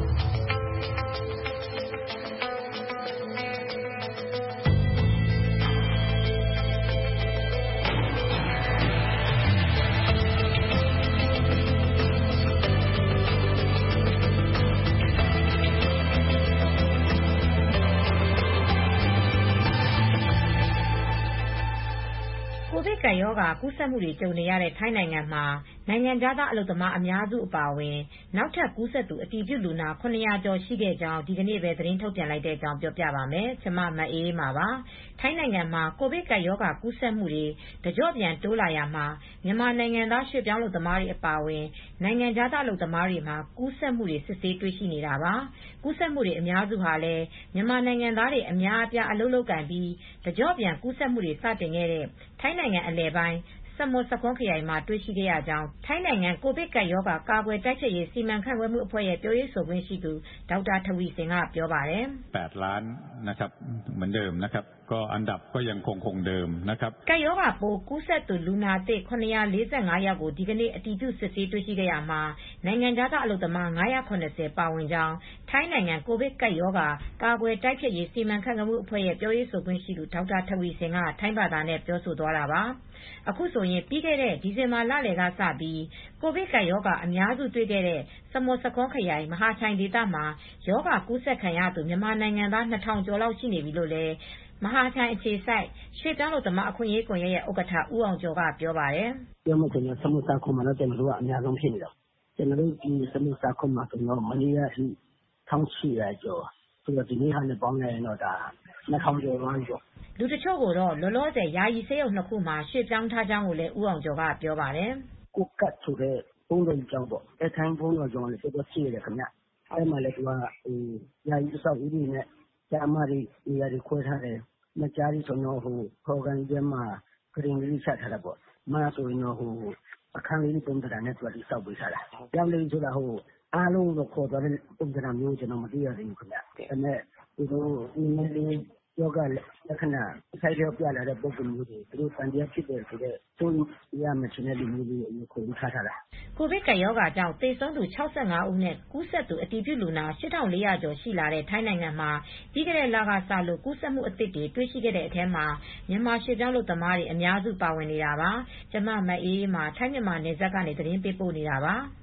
COVID ကပ်ရောဂါကူးစက်မှုတွေကြုံနေရတဲ့ထိုင်းနိုင်ငံမှာနိုင်ငံခြားသားအလုပ်သမားအများစုအပါအဝင်နောက်ထပ်ကူးစက်သူအတည်ပြုလူနာ၇၀၀ကျော်ရှိခဲ့ကြောင်းဒီကနေ့ပဲသတင်းထုတ်ပြန်လိုက်တဲ့အကြောင်းပြောပြပါမယ်။ကျွန်မမအေးအေးမာပါ။ထိုင်းနိုင်ငံမှာကိုဗစ်ကပ်ရောဂါကူးစက်မှုတွေတကျော့ပြန်တိုးလာရာမှာမြန်မာနိုင်ငံသားရွှေ့ပြောင်းအလုပ်သမားတွေအပါအဝင်နိုင်ငံခြားသားအလုပ်သမားတွေမှာကူးစက်မှုတွေစစ်ဆေးတွေ့ရှိနေတာပါ။ကူးစက်မှုတွေအများစုဟာလည်းမြန်မာနိုင်ငံသားတွေအများအပြားအလုပ်လုပ်ကိုင်ပြီးတကျော့ပြန်ကူးစက်မှုတွေစတင်ခဲ့တဲ့ထိုင်းနိုင်ငံအလယ်ပိုင်းစမွတ်ဆာခွန်းခရိုင်မှာတွေ့ရှိခဲ့ရကြောင်းထိုင်းနိုင်ငံကိုဗစ်ကပ်ရောဂါကာကွယ်တိုက်ဖျက်ရေးစီမံခန့်ခွဲမှုအဖွဲ့ရဲ့ပြောရေးဆိုခွင့်ရှိသူဒေါက်တာထဝီဆင်ကပြောပါတယ်။แปดล้านนะครับเหมือนเดิมนะครับก็อันดับก็ยังคงคงเดิมนะครับကပ်ရောဂါပိုးကူးစက်သူလူနာသစ်၇၄၅ယောက်ကိုဒီကနေ့အတည်ပြုစစ်ဆေးတွေ့ရှိခဲ့ရမှာနိုင်ငံခြားသားအလုပ်သမား၅၇၀ပါဝင်ကြောင်းထိုင်းနိုင်ငံကိုဗစ်ကပ်ရောဂါကာကွယ်တိုက်ဖျက်ရေးစီမံခန့်ခွဲမှုအဖွဲ့ရဲ့ပြောရေးဆိုခွင့်ရှိသူဒေါက်တာထဝီဆင်ကထိုင်းဘာသာနဲ့ပြောဆိုသွားတာပါ။အခုဆိုရင်ပြီးခဲ့တဲ့ဒီဇင်ဘာလလယ်ကစပြီးကိုဗစ်ကပ်ရောဂါအများစုတွေ့ခဲ့တဲ့စမွတ်ဆာခွန်းခရိုင်မဟာချိုင်ဒေသမှာရောဂါကူးစက်ခံရသူမြန်မာနိုင်ငံသားနှစ်ထောင်ကျော်လောက်ရှိနေပြီလို့လည်းမဟာချိုင်အခြေစိုက်ရွှေ့ပြောင်းအလုပ်သမားအခွင့်အရေးကွန်ရက်ရဲ့ဥက္ကဋ္ဌဦးအောင်ကျော်ကပြောပါတယ်။"ပြောမယ်ဆိုရင်စမွတ်ဆာခွန်းမှာတော့ကျနော်တို့ကအများဆုံးဖြစ်နေတာ။ကျနော်တို့ဒီစမွတ်ဆာခွန်းမှာဆိုတော့မနေ့ကအထိတစ်ထောင်ရှစ်ရာကျော်ဆိုတော့ဒီနေ့ဟာနဲ့ပေါင်းလိုက်ရင်တော့ဒါနှစ်ထောင်ကျော်သွားပြီပေါ့။ "လူတချို့ကိုတော့လောလောဆယ်ယာယီဆေးရုံနှစ်ခုမှာရွှေ့ပြောင်းထားကြောင်းကိုလည်းဦးအောင်ကျော်ကပြောပါတယ်။"ကိုကတ်ဆိုတဲ့ဘုန်းတော်ကြီးကျောင်းပေါ့။အဲထိုင်းဘုန်းတော်ကျောင်းလည်းတော်တော်ရှိတယ်ခင်ဗျ။အဲဒီမှာလည်းသူကယာယီအဆောက်အဦးတွေနဲ့ကျားမတွေနေရာတွေခွဲထားတယ်။မကြားကြီးဆိုတော့ခေါ်ကန်ထဲမှာဂရင်လေးချထားတာပေါ့။မဆိုရင်တော့အခန်းလေးပုံစံနဲ့သူကဆောက်ပေးထားတာ။ပြောင်းလဲဆိုတာဟိုအားလုံးတော့ခေါ်သွားတဲ့ပုံစံမျိုးကျွန်တော်မသိရသေးဘူးခင်ဗျ။ဒါပေမဲ့သူတို့နည်းနည်းလေးယောဂလက္ခဏာဆိုင်ရောက်ပြလာတဲ့ပုံစံမျိုးတွေသူတို့တန်တရားဖြစ်တယ်ဆိုတော့သူရမယ်ချင်တဲ့လူမျိုးတွေအကိုကြီးထားထားတာ။ကိုဗစ်ကပ်ရောဂါကြောင့်သေဆုံးသူ၆၅ဦးနဲ့ကူးစက်သူအတည်ပြုလူနာ၈ထောင်၄ရာကျော်ရှိလာတဲ့ထိုင်းနိုင်ငံမှာပြီးခဲ့တဲ့လကစလို့ကူးစက်မှုအသစ်တွေတွေ့ရှိခဲ့တဲ့အထဲမှာမြန်မာရွှေ့ပြောင်းအလုပ်သမားတွေအများစုပါဝင်နေတာပါ။ကျွန်မမအေးအေးမာထိုင်းမြန်မာနယ်စပ်ကနေသတင်းပေးပို့နေတာပါ။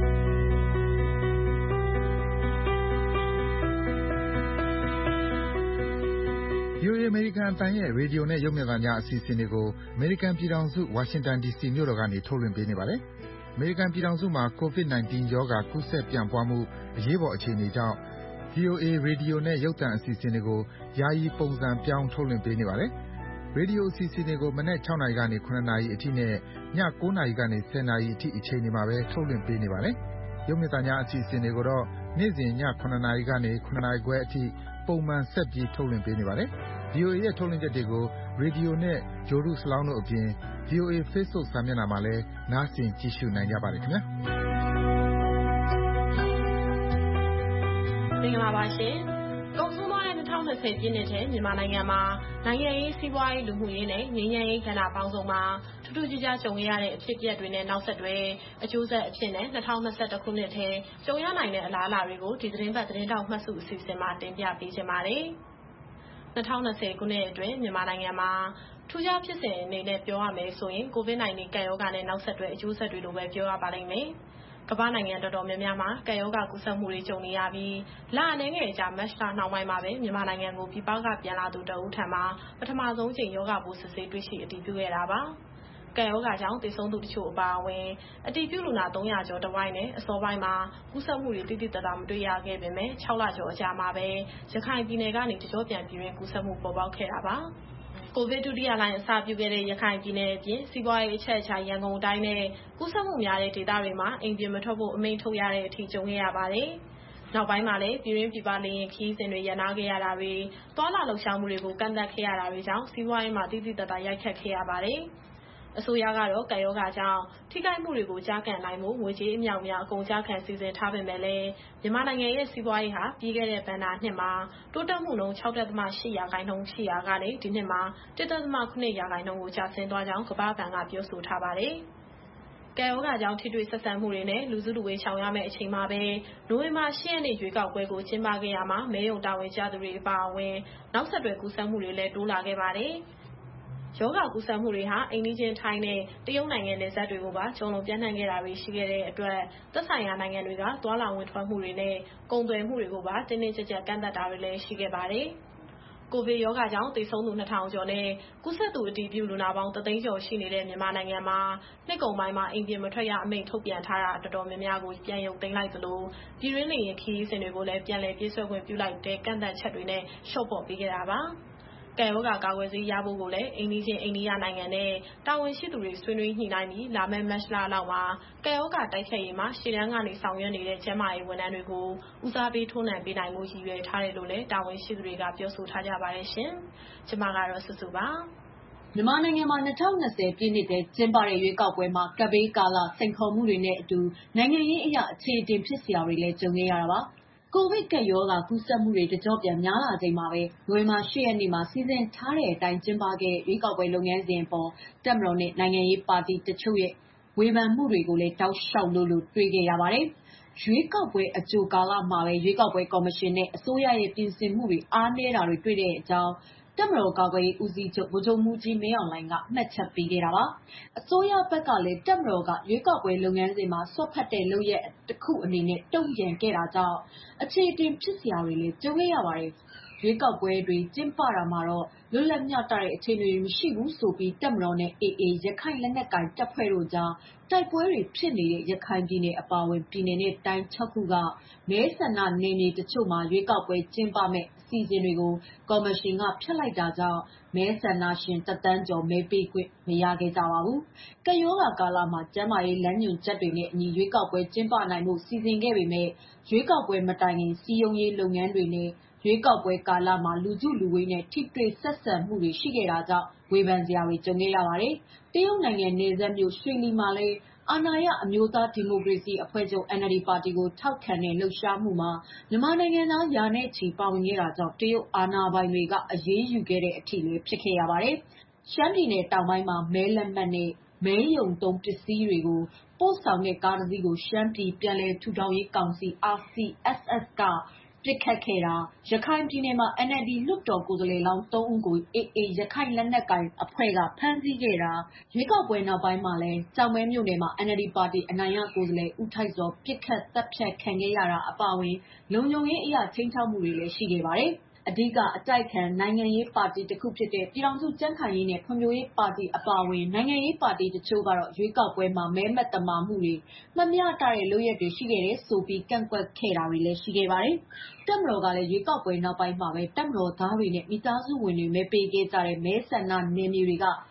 ဗွီအိုအေအမေရိကန်အသံရဲ့ရေဒီယိုနဲ့ရုပ်မြင်သံကြားအစီအစဉ်တွေကိုအမေရိကန်ပြည်ထောင်စုဝါရှင်တန်ဒီစီမြို့တော်ကနေထုတ်လွှင့်ပေးနေပါတယ်။အမေရိကန်ပြည်ထောင်စုမှာကိုဗစ် ၁၉ ရောဂါကူးစက်ပြန့်ပွားမှုအရေးပေါ်အခြေအနေကြောင့် ဗွီအိုအေရေဒီယိုနဲ့ရုပ်သံအစီအစဉ်တွေကိုယာယီပုံစံပြောင်းထုတ်လွှင့်ပေးနေပါတယ်။ရေဒီယိုအစီအစဉ်တွေကိုမနက်၆နာရီကနေ၇နာရီအထိနဲ့ည၉နာရီကနေ၁၀နာရီအထိအချိန်တွေမှာပဲထုတ်လွှင့်ပေးနေပါတယ်။ရုပ်မြင်သံကြားအစီအစဉ်တွေကိုတော့နေ့စဉ်ည၇နာရီကနေ၇နာရီခွဲအထိပုံမှန်ဆက်ပြီးထုတ်လွှင့်ပေးနေပါတယ်။ ဗွီအိုအေရဲ့ထုတ်လွှင့်ချက်တွေကိုရေဒီယိုနဲ့ဂြိုလ်တုစလောင်းတို့အပြင်ဗွီအိုအေ Facebook စာမျက်နှာမှာလည်း နားဆင်ကြည့်ရှုနိုင်ကြပါတယ်ခင်ဗျာ။မင်္ဂလာပါရှင်။ကုန်ဆုံးသွားတဲ့၂၀၂၀ပြည့်နှစ်ထဲမြန်မာနိုင်ငံမှာနိုင်ငံရေးစီးပွားရေးလူမှုရေးနဲ့ငြိမ်းချမ်းရေးကဏ္ဍပေါင်းစုံမှာထူးထူးခြားခြားကြုံရတဲ့အဖြစ်အပျက်တွေနဲ့နောက်ဆက်တွဲအကျိုးဆက်အဖြစ်နဲ့၂၀၂၁ခုနှစ်ထဲကြုံရနိုင်တဲ့အလားအလာတွေကိုဒီသတင်းပတ်သတင်းတောက်မှတ်စုအစီအစဉ်မှာတင်ပြပေးချင်ပါတယ်။၂၀၂၀ခုနှစ်အတွင်းမြန်မာနိုင်ငံမှာထူးခြားဖြစ်စဉ်အနေနဲ့ပြောရမယ်ဆိုရင် ကိုဗစ်-၁၉ ကပ်ရောဂါနဲ့နောက်ဆက်တွဲအကျိုးဆက်တွေလိုပဲပြောရပါလိမ့်မယ်။ကမ္ဘာနိုင်ငံတော်တော်များများမှာကပ်ရောဂါကူးစက်မှုတွေကြုံနေရပြီးလအနည်းငယ်ကြာမတ်လနှောင်းပိုင်းမှာပဲမြန်မာနိုင်ငံကိုပြည်ပကပြန်လာသူတဦးထံမှာပထမဆုံးချိန်ရောဂါပိုးစစ်ဆေးတွေ့ရှိအတည်ပြုခဲ့တာပါ။ကပ်ရောဂါကြောင့်သေဆုံးသူတချို့အပါအဝင်အတည်ပြုလူနာသုံးရာကျော်တစ်ဝိုက်နဲ့အစောပိုင်းမှာကူးစက်မှုတွေတိတိကျကျမတွေ့ရခဲ့ပေမဲ့ခြောက်လကျော်အကြာမှာပဲရခိုင်ပြည်နယ်ကနေတကျော့ပြန်ပြည်တွင်းကူးစက်မှုပေါ်ပေါက်ခဲ့တာပါ။ကိုဗစ်ဒုတိယလှိုင်းအစပြုခဲ့တဲ့ရခိုင်ပြည်နယ်အပြင်စီးပွားရေးအချက်အချာရန်ကုန်တိုင်းနဲ့ကူးစက်မှုများတဲ့ဒေသတွေမှာအိမ်ပြင်မထွက်ဖို့အမိန့်ထုတ်ရတဲ့အထိကြုံခဲ့ရပါတယ်။နောက်ပိုင်းမှာလည်းပြည်တွင်းပြည်ပလေယာဉ်ခရီးစဉ်တွေရပ်နားခဲ့ရတာတွေ၊သွားလာလှုပ်ရှားမှုတွေကိုကန့်သတ်ခဲ့ရတာတွေကြောင့်စီးပွားရေးမှာတိတိကျကျရိုက်ခတ်ခဲ့ရပါတယ်။အစိုးရကတော့ကပ်ရောဂါကြောင့်ထိခိုက်မှုတွေကိုကျားကန်နိုင်မှုငွေကြေးအမြောက်အများအကုန်ကျခံစီစဉ်ထားပေမဲ့လည်းမြန်မာနိုင်ငံရဲ့စီးပွားရေးဟာပြီးခဲ့တဲ့ဘဏ္ဍာနှစ်မှာတိုးတက်မှုနှုန်း၆.၈ရာခိုင်နှုန်းရှိရာကနေဒီနှစ်မှာ၁.၇ရာခိုင်နှုန်းကိုကျဆင်းသွားကြောင်းကမ္ဘာ့ဘဏ်ကပြောဆိုထားပါတယ်။ကပ်ရောဂါကြောင့်ထိတွေ့ဆက်ဆံမှုတွေနဲ့လူစုလူဝေးရှောင်ရမယ့်အချိန်မှာပဲနိုဝင်ဘာ၈ရက်နေ့ရွေးကောက်ပွဲကိုကျင်းပခဲ့ရမှာမဲရုံတာဝန်ကျသူတွေအပါအဝင်နောက်ဆက်တွဲကူးစက်မှုတွေလည်းတိုးလာခဲ့ပါတယ်။ရောဂါကူးစက်မှုတွေဟာအိမ်နီးချင်းထိုင်းနဲ့တရုတ်နိုင်ငံနယ်စပ်တွေကိုပါကျုံလုံးပြန့်နှံ့ခဲ့တာတွေရှိခဲ့တဲ့အတွက်သက်ဆိုင်ရာနိုင်ငံတွေကသွားလာဝင်ထွက်မှုတွေနဲ့ကုန်သွယ်မှုတွေကိုပါတင်းတင်းကျပ်ကျပ်ကန့်သတ်တာတွေလည်းရှိခဲ့ပါတယ်။ကိုဗစ်ရောဂါကြောင့်သေဆုံးသူနှစ်ထောင်ကျော်နဲ့ကူးစက်သူအတည်ပြုလူနာပေါင်းတစ်သိန်းကျော်ရှိနေတဲ့မြန်မာနိုင်ငံမှာနှစ်ကုန်ပိုင်းမှာအိမ်ပြင်မထွက်ရအမိန့်ထုတ်ပြန်ထားတာတော်တော်များများကိုပြန်ရုပ်သိမ်းလိုက်သလိုပြည်တွင်းလေယာဉ်ခရီးစဉ်တွေကိုလည်းပြန်လည်ပြေးဆွဲခွင့်ပြုလိုက်တဲ့ကန့်သတ်ချက်တွေနဲ့လျှော့ပေါ့ပေးခဲ့တာပါ။ကပ်ရောဂါကာကွယ်ဆေးရဖို့ကိုလည်းအိမ်နီးချင်းအိန္ဒိယနိုင်ငံနဲ့တာဝန်ရှိသူတွေဆွေးနွေးညှိနှိုင်းပြီးလာမယ့်မတ်လလောက်မှာကပ်ရောဂါတိုက်ဖျက်ရေးမှာရှေ့တန်းကနေဆောင်ရွက်နေတဲ့ကျန်းမာရေးဝန်ထမ်းတွေကိုဦးစားပေးထိုးနှံပေးနိုင်မှုရည်ရွယ်ထားတယ်လို့လည်းတာဝန်ရှိသူတွေကပြောဆိုထားကြပါတယ်ရှင်။ကျွန်မကတော့စုစုပါ။မြန်မာနိုင်ငံမှာ၂၀၂၀ပြည့်နှစ်ထဲကျင်းပတဲ့ရွေးကောက်ပွဲမှာကပ်ဘေးကာလစိန်ခေါ်မှုတွေနဲ့အတူနိုင်ငံရေးအရာအခြေအတင်ဖြစ်စရာတွေလည်းကြုံခဲ့ရတာပါ။ကိုဗစ်ကပ်ရောဂါကူးစက်မှုတွေတကျော့ပြန်များလာချိန်မှာပဲနိုဝင်ဘာ၈ရက်နေ့မှာစီစဉ်ထားတဲ့အတိုင်းကျင်းပခဲ့တဲ့ရွေးကောက်ပွဲလုပ်ငန်းစဉ်အပေါ်တပ်မတော်နဲ့နိုင်ငံရေးပါတီတချို့ရဲ့ဝေဖန်မှုတွေကိုလည်းတောက်လျှောက်လို့လို့တွေ့ခဲ့ရပါတယ်။ရွေးကောက်ပွဲအကြိုကာလမှာပဲရွေးကောက်ပွဲကော်မရှင်နဲ့အစိုးရရဲ့ပြင်ဆင်မှုတွေအားနည်းတာတွေတွေ့တဲ့အကြောင်းတပ်မတော်ကာကွယ်ရေးဦးစီးချုပ်ဗိုလ်ချုပ်မှူးကြီးမင်းအောင်လှိုင်ကမှတ်ချက်ပေးခဲ့တာပါ။အစိုးရဘက်ကလည်းတပ်မတော်ကရွေးကောက်ပွဲလုပ်ငန်းစဉ်မှာစွက်ဖက်တဲ့လုပ်ရက်တစ်ခုအနေနဲ့တုံ့ပြန်ခဲ့တာကြောင့်အခြေအတင်ဖြစ်စရာတွေလည်းကြုံခဲ့ရပါတယ်။ရွေးကောက်ပွဲတွေကျင်းပတာမှာတော့လွတ်လပ်မျှတတဲ့အခြေအနေတွေမရှိဘူးဆိုပြီးတပ်မတော်နဲ့ အေအေ ရခိုင်လက်နက်ကိုင်တပ်ဖွဲ့တို့ကြားတိုက်ပွဲတွေဖြစ်နေတဲ့ရခိုင်ပြည်နယ်အပါအဝင်ပြည်နယ်နဲ့တိုင်း၆ခုကမဲဆန္ဒနယ်မြေတချို့မှာရွေးကောက်ပွဲကျင်းပမယ့်အစီအစဉ်တွေကိုကော်မရှင်ကဖျက်လိုက်တာကြောင့်မဲဆန္ဒရှင်တစ်သန်းကျော်မဲပေးခွင့်မရခဲ့ကြပါဘူး။ကပ်ရောဂါကာလမှာကျန်းမာရေးလမ်းညွှန်ချက်တွေနဲ့အညီရွေးကောက်ပွဲကျင်းပနိုင်မှုစီစဉ်ခဲ့ပေမဲ့ရွေးကောက်ပွဲမတိုင်ခင်စည်းရုံးရေးလုပ်ငန်းတွေနဲ့ရွေးကောက်ပွဲကာလမှာလူစုလူဝေးနဲ့ထိတွေ့ဆက်ဆံမှုတွေရှိခဲ့တာကြောင့်ဝေဖန်စရာတွေကြုံခဲ့ရပါတယ်။တရုတ်နိုင်ငံနယ်စပ်မြို့ရွှေလီမှာလည်းအာဏာရအမျိုးသားဒီမိုကရေစီအဖွဲ့ချုပ် အန်အယ်လ်ဒီ ပါတီကိုထောက်ခံတဲ့လှုပ်ရှားမှုမှာမြန်မာနိုင်ငံသားရာနဲ့ချီပါဝင်ခဲ့တာကြောင့်တရုတ်အာဏာပိုင်တွေကအရေးယူခဲ့တဲ့အထိလည်းဖြစ်ခဲ့ရပါတယ်။ရှမ်းပြည်နယ်တောင်ပိုင်းမှာမဲလက်မှတ်နဲ့မဲရုံသုံးပစ္စည်းတွေကိုပို့ဆောင်တဲ့ကားတစ်စီးကိုရှမ်းပြည်ပြန်လည်ထူထောင်ရေးကောင်စီ အာစီအက်စ်အက်စ် ကပစ်ခတ်ခဲ့တာ၊ရခိုင်ပြည်နယ်မှာအန်အယ်လ်ဒီလွှတ်တော်ကိုယ်စားလှယ်လောင်းသုံးဦးကိုအေအေရခိုင်လက်နက်ကိုင်အဖွဲ့ကဖမ်းဆီးခဲ့တာ၊ရွေးကောက်ပွဲနောက်ပိုင်းမှာလည်းကျောက်မဲမြို့နယ်မှာအန်အယ်လ်ဒီပါတီအနိုင်ရကိုယ်စားလှယ်ဦးထိုက်ဇော်ပစ်ခတ်သတ်ဖြတ်ခံခဲ့ရတာအပါအဝင်လုံခြုံရေးအရခြိမ်းခြောက်မှုတွေလည်းရှိခဲ့ပါတယ်။အဓိကအတိုက်အခံနိုင်ငံရေးပါတီတစ်ခုဖြစ်တဲ့ပြည်ထောင်စုကြံ့ခိုင်ရေးနဲ့ဖွံ့ဖြိုးရေးပါတီအပါအဝင်နိုင်ငံရေးပါတီတချို့ကတော့ရွေးကောက်ပွဲမှာမဲမသမာမှုတွေမမျှတတဲ့လုပ်ရပ်တွေရှိခဲ့တယ်ဆိုပြီးကန့်ကွက်ခဲ့တာတွေလည်းရှိခဲ့ပါတယ်။တပ်မတော်ကလည်းရွေးကောက်ပွဲနောက်ပိုင်းမှာပဲတပ်မတော်သားတွေနဲ့မိသားစုဝင်တွေမဲပေးခဲ့ကြတဲ့မဲဆန္ဒနယ်မြေတွေက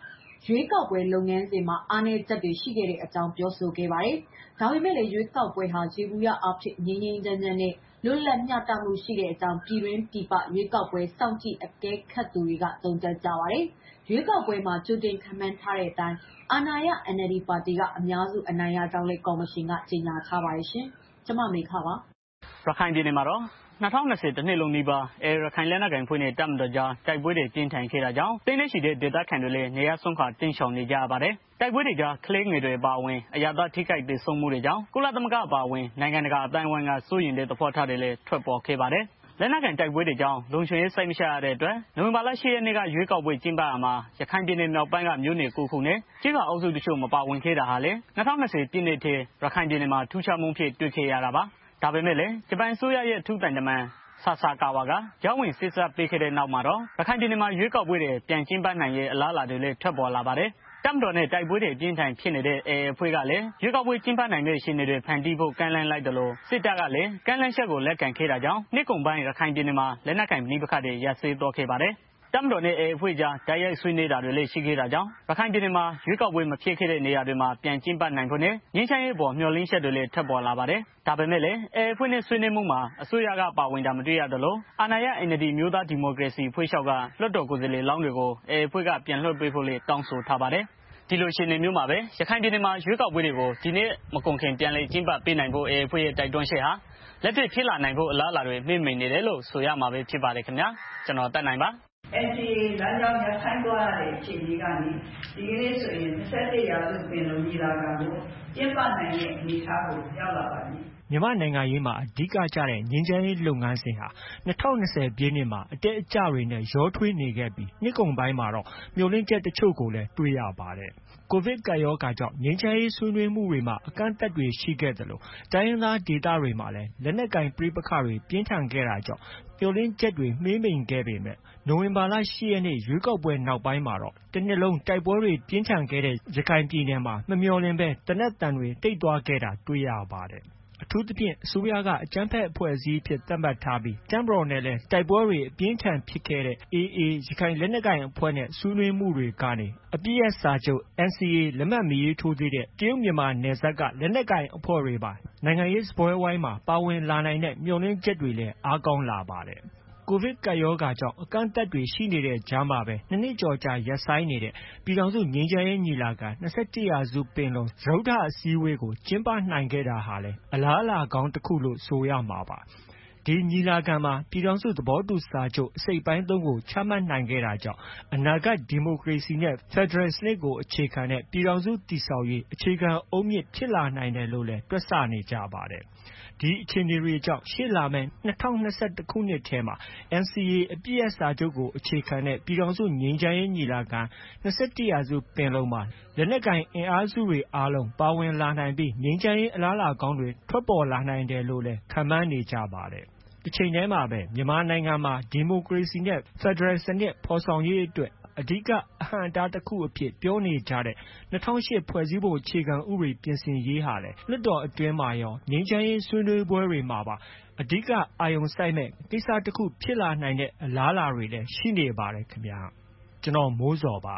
ရွေးကောက်ပွဲလုပ်ငန်းစဉ်မှာအားနည်းချက်တွေရှိခဲ့တဲ့အကြောင်းပြောဆိုခဲ့ပါတယ်။ဒါပေမဲ့လည်းရွေးကောက်ပွဲဟာယေဘုယျအားဖြင့်ငြိမ်းငြိမ်းချမ်းချမ်းနဲ့လွတ်လပ်မျှတမှုရှိတဲ့အကြောင်းပြည်တွင်းပြည်ပရွေးကောက်ပွဲစောင့်ကြည့်အကဲခတ်သူတွေကသုံးသပ်ကြပါတယ်။ရွေးကောက်ပွဲမှာကြိုတင်ခန့်မှန်းထားတဲ့အတိုင်းအာဏာရ N L D ပါတီကအများစုအနိုင်ရကြောင်းလည်းကော်မရှင်ကကြေညာထားပါတယ်ရှင်။ကျွန်မမေခပါရခိုင်ပြည်နယ်မှာတော့၂၀၂၀တနှစ်လုံးနီးပါးအဲရခိုင်လက်နက်ကိုင်ဖွဲ့နဲ့တပ်မတော်ကြားတိုက်ပွဲတွေပြင်းထန်ခဲ့တာကြောင့်တင်းနေရှိတဲ့ဒေသခံတွေလည်းနေရာဆုံးခွာတင်းရှောင်နေကြရပါတယ်။တိုက်ပွဲတွေကြားကလေးငယ်တွေပါဝင်အရသာထိခိုက်ဒေဆုံးမှုတွေကြောင့်ကုလသမဂ္ဂပါဝင်နိုင်ငံတကာအတိုင်းအဝိုင်းကစိုးရိမ်တဲ့သဘောထားတွေလည်းထွက်ပေါ်ခဲ့ပါတယ်။လက်နက်ကိုင်တိုက်ပွဲတွေကြောင့်လုံခြုံရေးစိတ်မချရတဲ့အတွက်နိုဝင်ဘာလ၈ရက်နေ့ကရွေးကောက်ပွဲကျင်းပရာမှာရခိုင်ပြည်နယ်မြောက်ပိုင်းကမြို့နယ်၉ခုနဲ့ကျေးရွာအုပ်စုတချို့မပါဝင်ခဲ့တာဟာလည်း၂၀၂၀ပြည့်နှစ်ထဲရခိုင်ပြည်နယ်မှာထူးခြားမှုဖြစ်တွေ့ခဲ့ရတာပါ။ဒါပေမဲ့လည်းဂျပန်အစိုးရရဲ့ထူးတန်တမန်ဆာဆာကာဝါကကြောင်းဝင်စစ်ဆေးပေးခဲ့တဲ့နောက်မှာတော့ရခိုင်ပြည်နယ်မှာရွေးကောက်ပွဲတွေပြန်ကျင်းပနိုင်ရဲ့အလားအလာတွေလည်းထွက်ပေါ်လာပါတယ်။တပ်မတော်နဲ့တိုက်ပွဲတွေပြင်းထန်ဖြစ်နေတဲ့အေအေအဖွဲ့ကလည်းရွေးကောက်ပွဲကျင်းပနိုင်တဲ့အခြေအနေတွေဖန်တီးဖို့ကမ်းလှမ်းလိုက်တယ်လို့စစ်တပ်ကလည်းကမ်းလှမ်းချက်ကိုလက်ခံခဲ့တာကြောင့်နှစ်ကုန်ပိုင်းရခိုင်ပြည်နယ်မှာလက်နက်ကိုင်ပဋိပက္ခတွေရပ်စဲသွားခဲ့ပါတယ်။တပ်မတော်နဲ့အေအေအဖွဲ့ကြားတိုက်ရိုက်ဆွေးနွေးတာတွေလည်းရှိခဲ့တာကြောင့်ရခိုင်ပြည်နယ်မှာရွေးကောက်ပွဲမဖြစ်ခဲ့တဲ့နေရာတွေမှာပြန်ကျင်းပနိုင်ဖို့နဲ့ငြိမ်းချမ်းရေးပေါ်မျှော်လင့်ချက်တွေလည်းထွက်ပေါ်လာပါတယ်။ဒါပေမဲ့လည်းအေအေအဖွဲ့နဲ့ဆွေးနွေးမှုမှာအစိုးရကပါဝင်တာမတွေ့ရသလိုအာဏာရ N L D မျိုးသားဒီမိုကရေစီအဖွဲ့ချုပ်ကလွှတ်တော်ကိုယ်စားလှယ်လောင်းတွေကိုအေအေအဖွဲ့ကပြန်လွှတ်ပေးဖို့လည်းတောင်းဆိုထားပါတယ်။ဒီလိုအခြေအနေမျိုးမှာပဲရခိုင်ပြည်နယ်မှာရွေးကောက်ပွဲတွေကိုဒီနေ့မကုန်ခင်ပြန်လည်ကျင်းပပေးနိုင်ဖို့အေအေအဖွဲ့ရဲ့တိုက်တွန်းချက်ဟာလက်တွေ့ဖြစ်လာနိုင်ဖို့အလားအလာတွေမြင့်မြင့်နေတယ်လို့ဆိုရမှာပဲဖြစ်ပါတယ်ခင်ဗျာကျွန်တော်တက်နိုင်ပါ N C A လမ်းကြောင်းရခိုင်သွားတဲ့အခြေအနေကနေဒီကနေ့ဆိုရင်၂၁ရာစုပင်လုံညီလာခံကိုကျင်းပနိုင်တဲ့အနေအထားကိုရောက်လာပါပြီမြန်မာနိုင်ငံရေးမှာအဓိကကျတဲ့ငြိမ်းချမ်းရေးလုပ်ငန်းစဉ်ဟာ၂၀၂၀ပြည့်နှစ်မှာအတက်အကျတွေနဲ့ရောထွေးနေခဲ့ပြီးနှစ်ကုန်ပိုင်းမှာတော့မျှော်လင့်ချက်တချို့ကိုလည်းတွေ့ရပါတယ်။ကိုဗစ်ကပ်ရောဂါကြောင့်ငြိမ်းချမ်းရေးဆွေးနွေးမှုတွေမှာအကန့်အသတ်တွေရှိခဲ့သလိုတိုင်းရင်းသားဒေသတွေမှာလည်းလက်နက်ကိုင်ပဋိပက္ခတွေပြင်းထန်ခဲ့တာကြောင့်မျှော်လင့်ချက်တွေမှေးမှိန်ခဲ့ပေမဲ့နိုဝင်ဘာလ၈ရက်နေ့ရွေးကောက်ပွဲနောက်ပိုင်းမှာတော့တစ်နှစ်လုံးတိုက်ပွဲတွေပြင်းထန်ခဲ့တဲ့ရခိုင်ပြည်နယ်မှာမမျှော်လင့်ပဲသေနတ်သံတွေတိတ်သွားခဲ့တာတွေ့ရပါတယ်။အထူးသဖြင့်အစိုးရကအကြမ်းဖက်အဖွဲ့အစည်းအဖြစ်သတ်မှတ်ထားပြီးတပ်မတော်နဲ့လည်းတိုက်ပွဲတွေအပြင်းထန်ဖြစ်ခဲ့တဲ့ အေအေ ရခိုင်လက်နက်ကိုင်အဖွဲ့နဲ့ဆွေးနွေးမှုတွေကနေအပစ်ရပ်စာချုပ် N C A လက်မှတ်မရေးထိုးသေးတဲ့တရုတ်မြန်မာနယ်စပ်ကလက်နက်ကိုင်အဖွဲ့တွေပါနိုင်ငံရေးစပွဲဝိုင်းမှာပါဝင်လာနိုင်တဲ့မျှော်လင့်ချက်တွေလည်းအားကောင်းလာပါတယ်။ကိုဗစ်ကပ်ရောဂါကြောင့်အကန့်အသတ်တွေရှိနေတဲ့ကြားမှာပဲနှစ်နှစ်ကျော်ကြာရပ်ဆိုင်းနေတဲ့ပြည်ထောင်စုငြိမ်းချမ်းရေးညီလာခံ၂၁ရာစုပင်လုံစတုတ္ထအစည်းအဝေးကိုကျင်းပနိုင်ခဲ့တာဟာလည်းအလားအလာကောင်းတစ်ခုလို့ဆိုရမှာပါ။ဒီညီလာခံမှာပြည်ထောင်စုသဘောတူစာချုပ်အစိတ်ပိုင်းသုံးကိုချမှတ်နိုင်ခဲ့တာကြောင့်အနာဂတ်ဒီမိုကရေစီနဲ့ဖက်ဒရယ်စနစ်ကိုအခြေခံတဲ့ပြည်ထောင်စုတည်ဆောက်ရေးအခြေခံအုတ်မြစ်ဖြစ်လာနိုင်တယ်လို့လည်းတွက်ဆနေကြပါတယ်။ဒီအခြေအနေတွေကြောင့်ရှေ့လာမယ့်၂၀၂၁ခုနှစ်ထဲမှာ N C A အပစ်ရပ်စာချုပ်ကိုအခြေခံတဲ့ပြည်ထောင်စုငြိမ်းချမ်းရေးညီလာခံ၂၁ရာစုပင်လုံမှာလက်နက်ကိုင်အင်အားစုတွေအားလုံးပါဝင်လာနိုင်ပြီးငြိမ်းချမ်းရေးအလားအလာကောင်းတွေထွက်ပေါ်လာနိုင်တယ်လို့လည်းခန့်မှန်းနေကြပါတယ်။တစ်ချိန်တည်းမှာပဲမြန်မာနိုင်ငံမှာဒီမိုကရေစီနဲ့ဖက်ဒရယ်စနစ်ဖော်ဆောင်ရေးအတွက်အဓိကအဟန့်အတားတစ်ခုအဖြစ်ပြောနေကြတဲ့၂၀၀၈ဖွဲ့စည်းပုံအခြေခံဥပဒေပြင်ဆင်ရေးဟာလည်းလွှတ်တော်အတွင်းမှာရောငြိမ်းချမ်းရေးဆွေးနွေးပွဲတွေမှာပါအဓိကအာရုံစိုက်မဲ့ကိစ္စတစ်ခုဖြစ်လာနိုင်တဲ့အလားအလာတွေလည်းရှိနေပါတယ်ခင်ဗျာကျွန်တော်မိုးစော်ပါ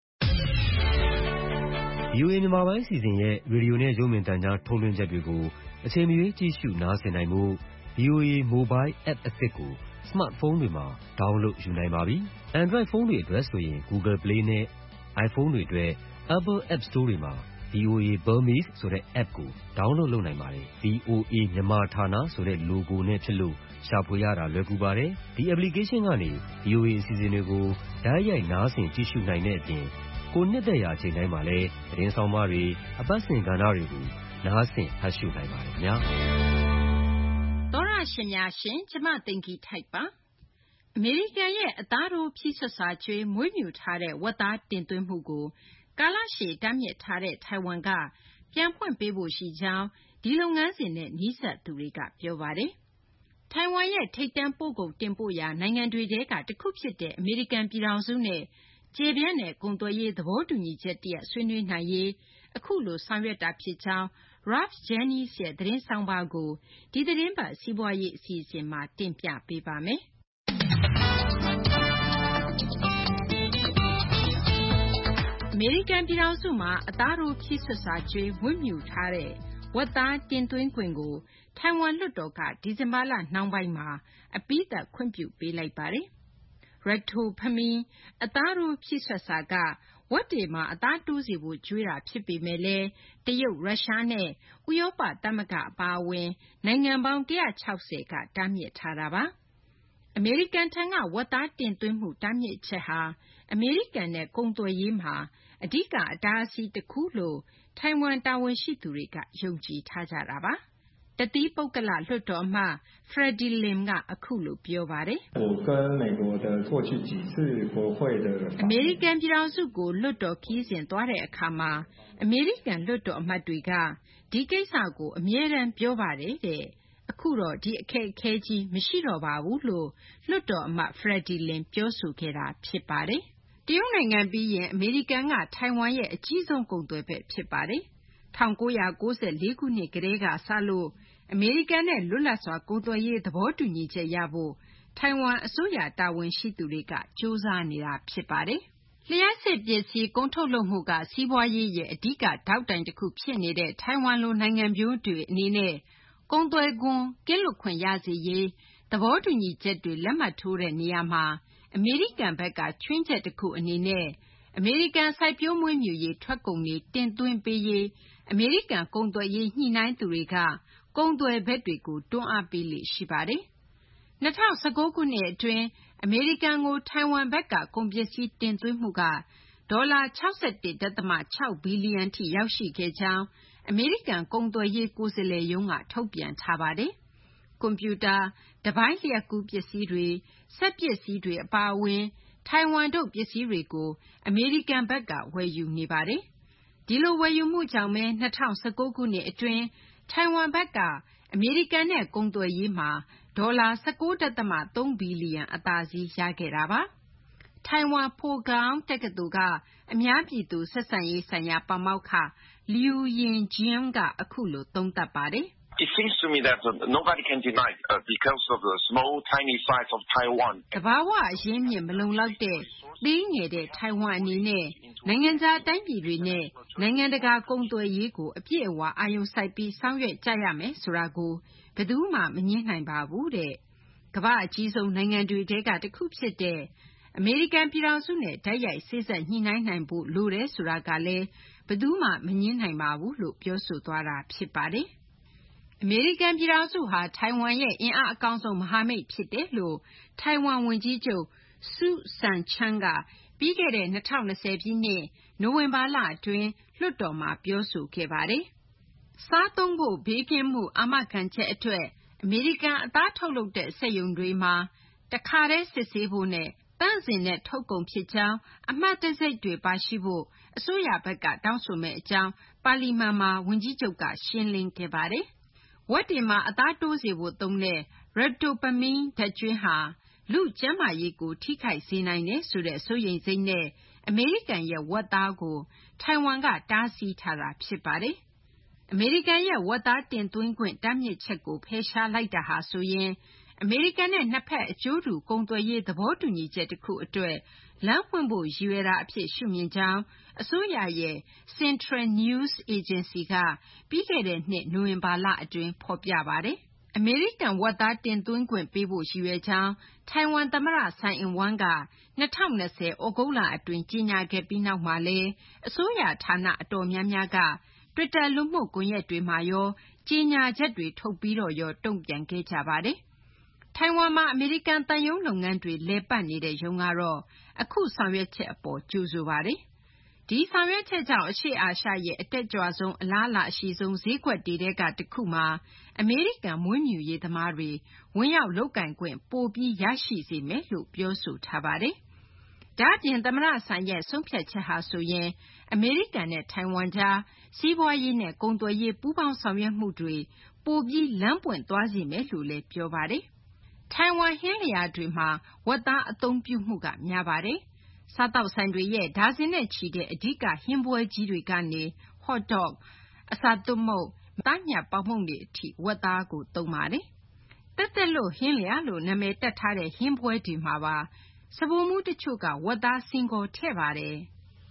ဗီအိုအေ မြန်မာပိုင်းအစီအစဉ်ရဲ့ရေဒီယိုနဲ့ရုပ်မြင်သံကြားထုတ်လွှင့်ချက်တွေကိုအချိန်မရွေးကြည့်ရှုနားဆင်နိုင်ဖို့ ဗီအိုအေ Mobile App အသစ်ကိုစမတ်ဖုန်းတွေမှာ download ယူနိုင်ပါပြီ။ Android ဖုန်းတွေအတွက်ဆိုရင် Google Play နဲ့ iPhone တွေအတွက် Apple App Store တွေမှာ ဗီအိုအေ Burmese ဆိုတဲ့ app ကို download လုပ်နိုင်ပါတယ်။ ဗီအိုအေမြန်မာဌာနဆိုတဲ့ logo နဲ့ဖြစ်လို့ရှာဖွေရတာလွယ်ကူပါတယ်။ ဒီ application ကနေ ဗီအိုအေအစီအစဉ်တွေကိုတိုက်ရိုက်နားဆင်ကြည့်ရှုနိုင်တဲ့အပြင်ကိုနှစ်သက်ရာအချိန်တိုင်းမှာလည်းသတင်းဆောင်မတွေအပတ်စဉ်ကဏ္ဍတွေကိုနားဆင်ဖတ်ရှုနိုင်ပါတယ်ခင်ဗျာ။သောရရှင်များရှင်ကျမသိင်္ဂီထိုက်ပါ။အမေရိကန်ရဲ့အသားတိုးဖြည့်စွက်စာကျွေးမွေးမြူထားတဲ့ဝက်သားတင်သွင်းမှုကိုကာလရှည်တားမြစ်ထားတဲ့ထိုင်ဝမ်ကပြန်ဖွင့်ပေးဖို့ရှိကြောင်းဒီလုပ်ငန်းစဉ်နဲ့နီးစပ်သူတွေကပြောပါတယ်။ထိုင်ဝမ်ရဲ့ထိပ်တန်းပို့ကုန်တင်ပို့ရာနိုင်ငံတွေထဲကတစ်ခုဖြစ်တဲ့အမေရိကန်ပြည်ထောင်စုနဲ့ကျယ်ပြန့်တဲ့ကုန်သွယ်ရေးသဘောတူညီချက်တရပ်ဆွေးနွေးနိုင်ရေးအခုလိုဆောင်ရွက်တာဖြစ်ကြောင်း Ralph Jennings ရဲ့သတင်းဆောင်းပါးကိုဒီသတင်းပတ်စီးပွားရေးအစီအစဉ်မှာတင်ပြပေးပါမယ်။အမေရိကန်ပြည်ထောင်စုမှာအသားတိုးဖြည့်စွက်စာကျွေးမွေးမြူထားတဲ့ဝက်သားတင်သွင်းခွင့်ကိုထိုင်ဝမ်လွှတ်တော်ကဒီဇင်ဘာလနှောင်းပိုင်းမှာအပြီးသတ်ခွင့်ပြုပေးလိုက်ပါတယ်။ Recto ဖမင်းအသားတိုးဖြည့်စွက်စာကဝက်တွေမှာအသားတိုးစေဖို့ကျွေးတာဖြစ်ပေမဲ့လည်းတရုတ်၊ရုရှားနဲ့ဥရောပသမဂ္ဂအပါအဝင်နိုင်ငံပေါင်းone hundred sixtyကတားမြစ်ထားတာပါ။အမေရိကန်ထံကဝက်သားတင်သွင်းမှုတားမြစ်ချက်ဟာအမေရိကန်နဲ့ကုန်သွယ်ရေးမှာအဓိကအတားအဆီးတခုလို့ထိုင်ဝမ်တာဝန်ရှိသူတွေကယုံကြည်ထားကြတာပါ။တသီးပုဂ္ဂလလွှတ်တော်အမတ် Freddie Lim ကအခုလိုပြောပါတယ်။အမေရိကန်ပြည်ထောင်စုကိုလွှတ်တော်ခရီးစဉ်သွားတဲ့အခါမှာအမေရိကန်လွှတ်တော်အမတ်တွေကဒီကိစ္စကိုအမြဲတမ်းပြောပါတယ်တဲ့။အခုတော့ဒီအခက်အခဲကြီးမရှိတော့ပါဘူးလို့လွှတ်တော်အမတ် Freddie Lim ပြောဆိုခဲ့တာဖြစ်ပါတယ်။တရုတ်နိုင်ငံပြီးရင်အမေရိကန်ကထိုင်ဝမ်ရဲ့အကြီးဆုံးကုန်သွယ်ဖက်ဖြစ်ပါတယ်။၁၉၉၄ ခုနှစ်ကတည်းကစလို့အမေရိကန်နဲ့လွတ်လပ်စွာကုန်သွယ်ရေးသဘောတူညီချက်ရဖို့ထိုင်ဝမ်အစိုးရတာဝန်ရှိသူတွေကကြိုးစားနေတာဖြစ်ပါတယ်။လျှပ်စစ်ပစ္စည်းကုန်ထုတ်လုပ်မှုကစီးပွားရေးရဲ့အဓိကဒေါက်တိုင်တခုဖြစ်နေတဲ့ထိုင်ဝမ်လိုနိုင်ငံမျိုးတွေအနေနဲ့ကုန်သွယ်ခွန်ကင်းလွတ်ခွင့်ရစေရေးသဘောတူညီချက်တွေလက်မှတ်ထိုးတဲ့နေရာမှာအမေရိကန်ဘက်ကခြွင်းချက်တခုအနေနဲ့အမေရိကန်စိုက်ပျိုးမွေးမြူရေးထွက်ကုန်တွေတင်သွင်းပေးရေးအမေရိကန်ကုန်သွယ်ရေးညှိနှိုင်းသူတွေကကုန်သွယ်ဘက်တွေကိုတွန်းအားပေးလေ့ရှိပါတယ်။၂၀၁၉ ခုနှစ်အတွင်းအမေရိကန်ကိုထိုင်ဝမ်ဘက်ကကုန်ပစ္စည်းတင်သွင်းမှုကဒေါ်လာ၆၁.၆ ဘီလီယံထိရောက်ရှိခဲ့ကြောင်းအမေရိကန်ကုန်သွယ်ရေးကိုယ်စားလှယ်ရုံးကထုတ်ပြန်ထားပါတယ်။ကွန်ပျူတာ၊တပိုင်းလျှပ်ကူးပစ္စည်းတွေ၊စက်ပစ္စည်းတွေအပါအဝင်ထိုင်ဝမ်ထုတ်ပစ္စည်းတွေကိုအမေရိကန်ဘက်ကဝယ်ယူနေပါတယ်။ဒီလိုဝယ်ယူမှုကြောင့်ပဲ၂၀၁၉ ခုနှစ်အတွင်းထိုင်ဝမ်ဘက်ကအမေရိကန်နဲ့ကုန်သွယ်ရေးမှာဒေါ်လာ ၁၉.၃ ဘီလီယံအသာစီးရခဲ့တာပါ။ထိုင်ဝမ် Po-Gang တက္ကသိုလ်ကအများပြည်သူဆက်ဆံရေးဆိုင်ရာပါမောက္ခ Liu Yinjian ကအခုလိုသုံးသပ်ပါတယ်။ It seems to me that nobody can deny because of the small tiny size of Taiwan. သဘာဝအရင်းမြစ်မလုံလောက်တဲ့သေးငယ်တဲ့ထိုင်ဝမ်အနေနဲ့နိုင်ငံခြားတိုင်းပြည်တွေနဲ့နိုင်ငံတကာကုန်သွယ်ရေးကိုအပြည့်အဝအာရုံစိုက်ပြီးဆောင်ရွက်ကြရမယ်ဆိုတာကိုဘယ်သူမှမငြင်းနိုင်ပါဘူးတဲ့။ကမ္ဘာ့အကြီးဆုံးနိုင်ငံတွေထဲကတခုဖြစ်တဲ့အမေရိကန်ပြည်ထောင်စုနဲ့တိုက်ရိုက်စေ့စပ်ညှိနှိုင်းနိုင်ဖို့လိုတယ်ဆိုတာကလည်းဘယ်သူမှမငြင်းနိုင်ပါဘူးလို့ပြောဆိုသွားတာဖြစ်ပါတယ်။အမေရိကန်ပြည်ထောင်စုဟာထိုင်ဝမ်ရဲ့အင်အားအကောင်းဆုံးမဟာမိတ်ဖြစ်တယ်လို့ထိုင်ဝမ်ဝန်ကြီးချုပ် Su Tseng-chang ကပြီးခဲ့တဲ့၂၀၂၀ပြည့်နှစ်နိုဝင်ဘာလအတွင်းလွှတ်တော်မှာပြောဆိုခဲ့ပါတယ်။စားသုံးဖို့ဘေးကင်းမှုအာမခံချက်အတွက်အမေရိကန်အသားထုတ်လုပ်တဲ့စက်ရုံတွေမှာတခါတည်းစစ်ဆေးဖို့နဲ့သန့်စင်တဲ့ထုတ်ကုန်ဖြစ်ကြောင်းအမှတ်တံဆိပ်တွေပါရှိဖို့အစိုးရဘက်ကတောင်းဆိုမယ့်အကြောင်းပါလီမန်မှာဝန်ကြီးချုပ်ကရှင်းလင်းခဲ့ပါတယ်။ဝက်တွေမှာအသားတိုးစေဖို့သုံးတဲ့ Ractopamine ဓာတ်ကြွင်းဟာလူ့ကျန်းမာရေးကိုထိခိုက်စေနိုင်တယ်ဆိုတဲ့စိုးရိမ်စိတ်နဲ့အမေရိကန်ရဲ့ဝက်သားကိုထိုင်ဝမ်ကတားဆီးထားတာဖြစ်ပါတယ်။အမေရိကန်ရဲ့ဝက်သားတင်သွင်းခွင့်တားမြစ်ချက်ကိုဖယ်ရှားလိုက်တာဟာဆိုရင်အမေရိကန်နဲ့နှစ်ဖက်အကျိုးတူကုန်သွယ်ရေးသဘောတူညီချက်တခုအတွက်လမ်းဖွင့်ဖို့ရည်ရွယ်တာအဖြစ်ရှုမြင်ကြောင်းအစိုးရရဲ့ Central News Agency ကပြီးခဲ့တဲ့နှစ်နိုဝင်ဘာလအတွင်းဖော်ပြပါတယ်။အမေရိကန်ဝက်သားတင်သွင်းခွင့်ပေးဖို့ရည်ရွယ်ကြောင်းထိုင်ဝမ်သမ္မတဆိုင်အင်းဝမ်က၂၀၂၀သြဂုတ်လအတွင်းကြေညာခဲ့ပြီးနောက်မှာလည်းအစိုးရဌာနအတော်များများကတွစ်တာလူမှုကွန်ရက်တွေမှာရောကြေညာချက်တွေထုတ်ပြီးတော့ရောတုံ့ပြန်ခဲ့ကြပါတယ်။ထိုင်ဝမ်မှာအမေရိကန်သံရုံးလုပ်ငန်းတွေလည်ပတ်နေတဲ့ရုံးကတော့အခုဆောင်ရွက်ချက်အပေါ်ကြိုဆိုပါတယ်။ဒီဆောင်ရွက်ချက်ကြောင့်အရှေ့အာရှရဲ့အတက်ကြွဆုံးအလားအလာအရှိဆုံးဈေးကွက်တွေထဲကတခုမှာအမေရိကန်မွေးမြူရေးသမားတွေဝင်ရောက်လုပ်ကိုင်ခွင့်ပိုပြီးရရှိစေမယ်လို့ပြောဆိုထားပါတယ်။ဒါ့အပြင်သမ္မတဆိုင်ရဲ့ဆုံးဖြတ်ချက်ဟာဆိုရင်အမေရိကန်နဲ့ထိုင်ဝမ်ကြားစီးပွားရေးနဲ့ကုန်သွယ်ရေးပူးပေါင်းဆောင်ရွက်မှုတွေပိုပြီးလမ်းပွင့်သွားစေမယ်လို့လည်းပြောပါတယ်။ထိုင်ဝမ်ဟင်းလျာတွေမှာဝက်သားအသုံးပြုမှုကများပါတယ်။စားသောက်ဆိုင်တွေရဲ့ဒါဇင်နဲ့ချီတဲ့အဓိကဟင်းပွဲကြီးတွေကနေ hot dog အစာသွပ်မုန့်သားညှပ်ပေါင်မုန့်တွေအထိဝက်သားကိုသုံးပါတယ်။သက်သက်လွတ်ဟင်းလျာလို့နာမည်တပ်ထားတဲ့ဟင်းပွဲတွေမှာပါစပေါ်မူးတချို့ကဝက်သားစင်ကော်ထည့်ပါတယ်။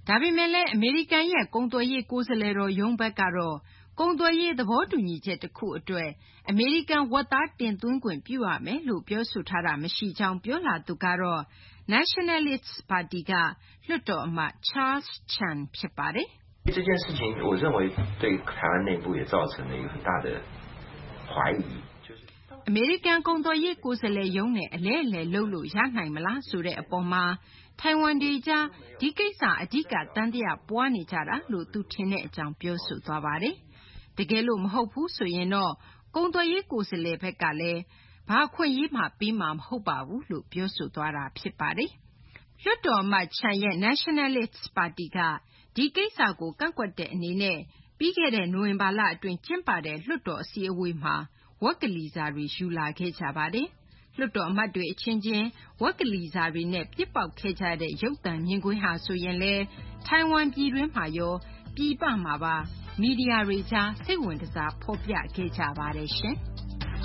ဒါပေမဲ့လည်းအမေရိကန်ရဲ့ကုန်သွယ်ရေးကိုယ်စားလှယ်တော်ရုံးဘက်ကတော့ကုန်သွယ်ရေးသဘောတူညီချက်တစ်ခုအတွက်အမေရိကန်ဝက်သားတင်သွင်းခွင့်ပြုရမယ်လို့ပြောဆိုထားတာမရှိကြောင်းပြောလာသူကတော့ Nationalist ပါတီကလွှတ်တော်အမတ် Charles Chan ဖြစ်ပါတယ်这件事情我认为对台湾内部也造成了一个很大的怀疑အမေရိကန်ကုန်သွယ်ရေးကိုယ်စားလှယ်ရုံးနဲ့အလဲအလဲလုပ်လို့ရနိုင်မလားဆိုတဲ့အပေါ်မှာထိုင်ဝမ်ဒေကြားဒီကိစ္စအဓိကတန်တရားပွားနေကြတာလို့သူထင်တဲ့အကြောင်းပြောဆိုသွားပါတယ်။တကယ်လို့မဟုတ်ဘူးဆိုရင်တော့ကုန်သွယ်ရေးကိုယ်စားလှယ်ဘက်ကလည်းဘာခွင့်ရေးမှပေးမှာမဟုတ်ပါဘူးလို့ပြောဆိုသွားတာဖြစ်ပါတယ်။လွှတ်တော်အမတ်ချန်ရဲ့ Nationalist ပါတီကဒီကိစ္စကိုကန့်ကွက်တဲ့အနေနဲ့ပြီးခဲ့တဲ့နိုဝင်ဘာလအတွင်းကျင်းပတဲ့လွှတ်တော်အစည်းအဝေးမှာဝက်ကလီစာတွေယူလာခဲ့ကြပါတယ်။လွှတ်တော်အမတ်တွေအချင်းချင်းဝက်ကလီစာတွေနဲ့ပြစ်ပေါက်ခဲ့ကြတဲ့ရုပ်သံမြင်ကွင်းဟာဆိုရင်လည်းထိုင်ဝမ်ပြည်တွင်းမှာရောပြည်ပမှာပါမီဒီယာတွေကြားစိတ်ဝင်စားဖော်ပြခဲ့ကြပါတယ်ရှင်။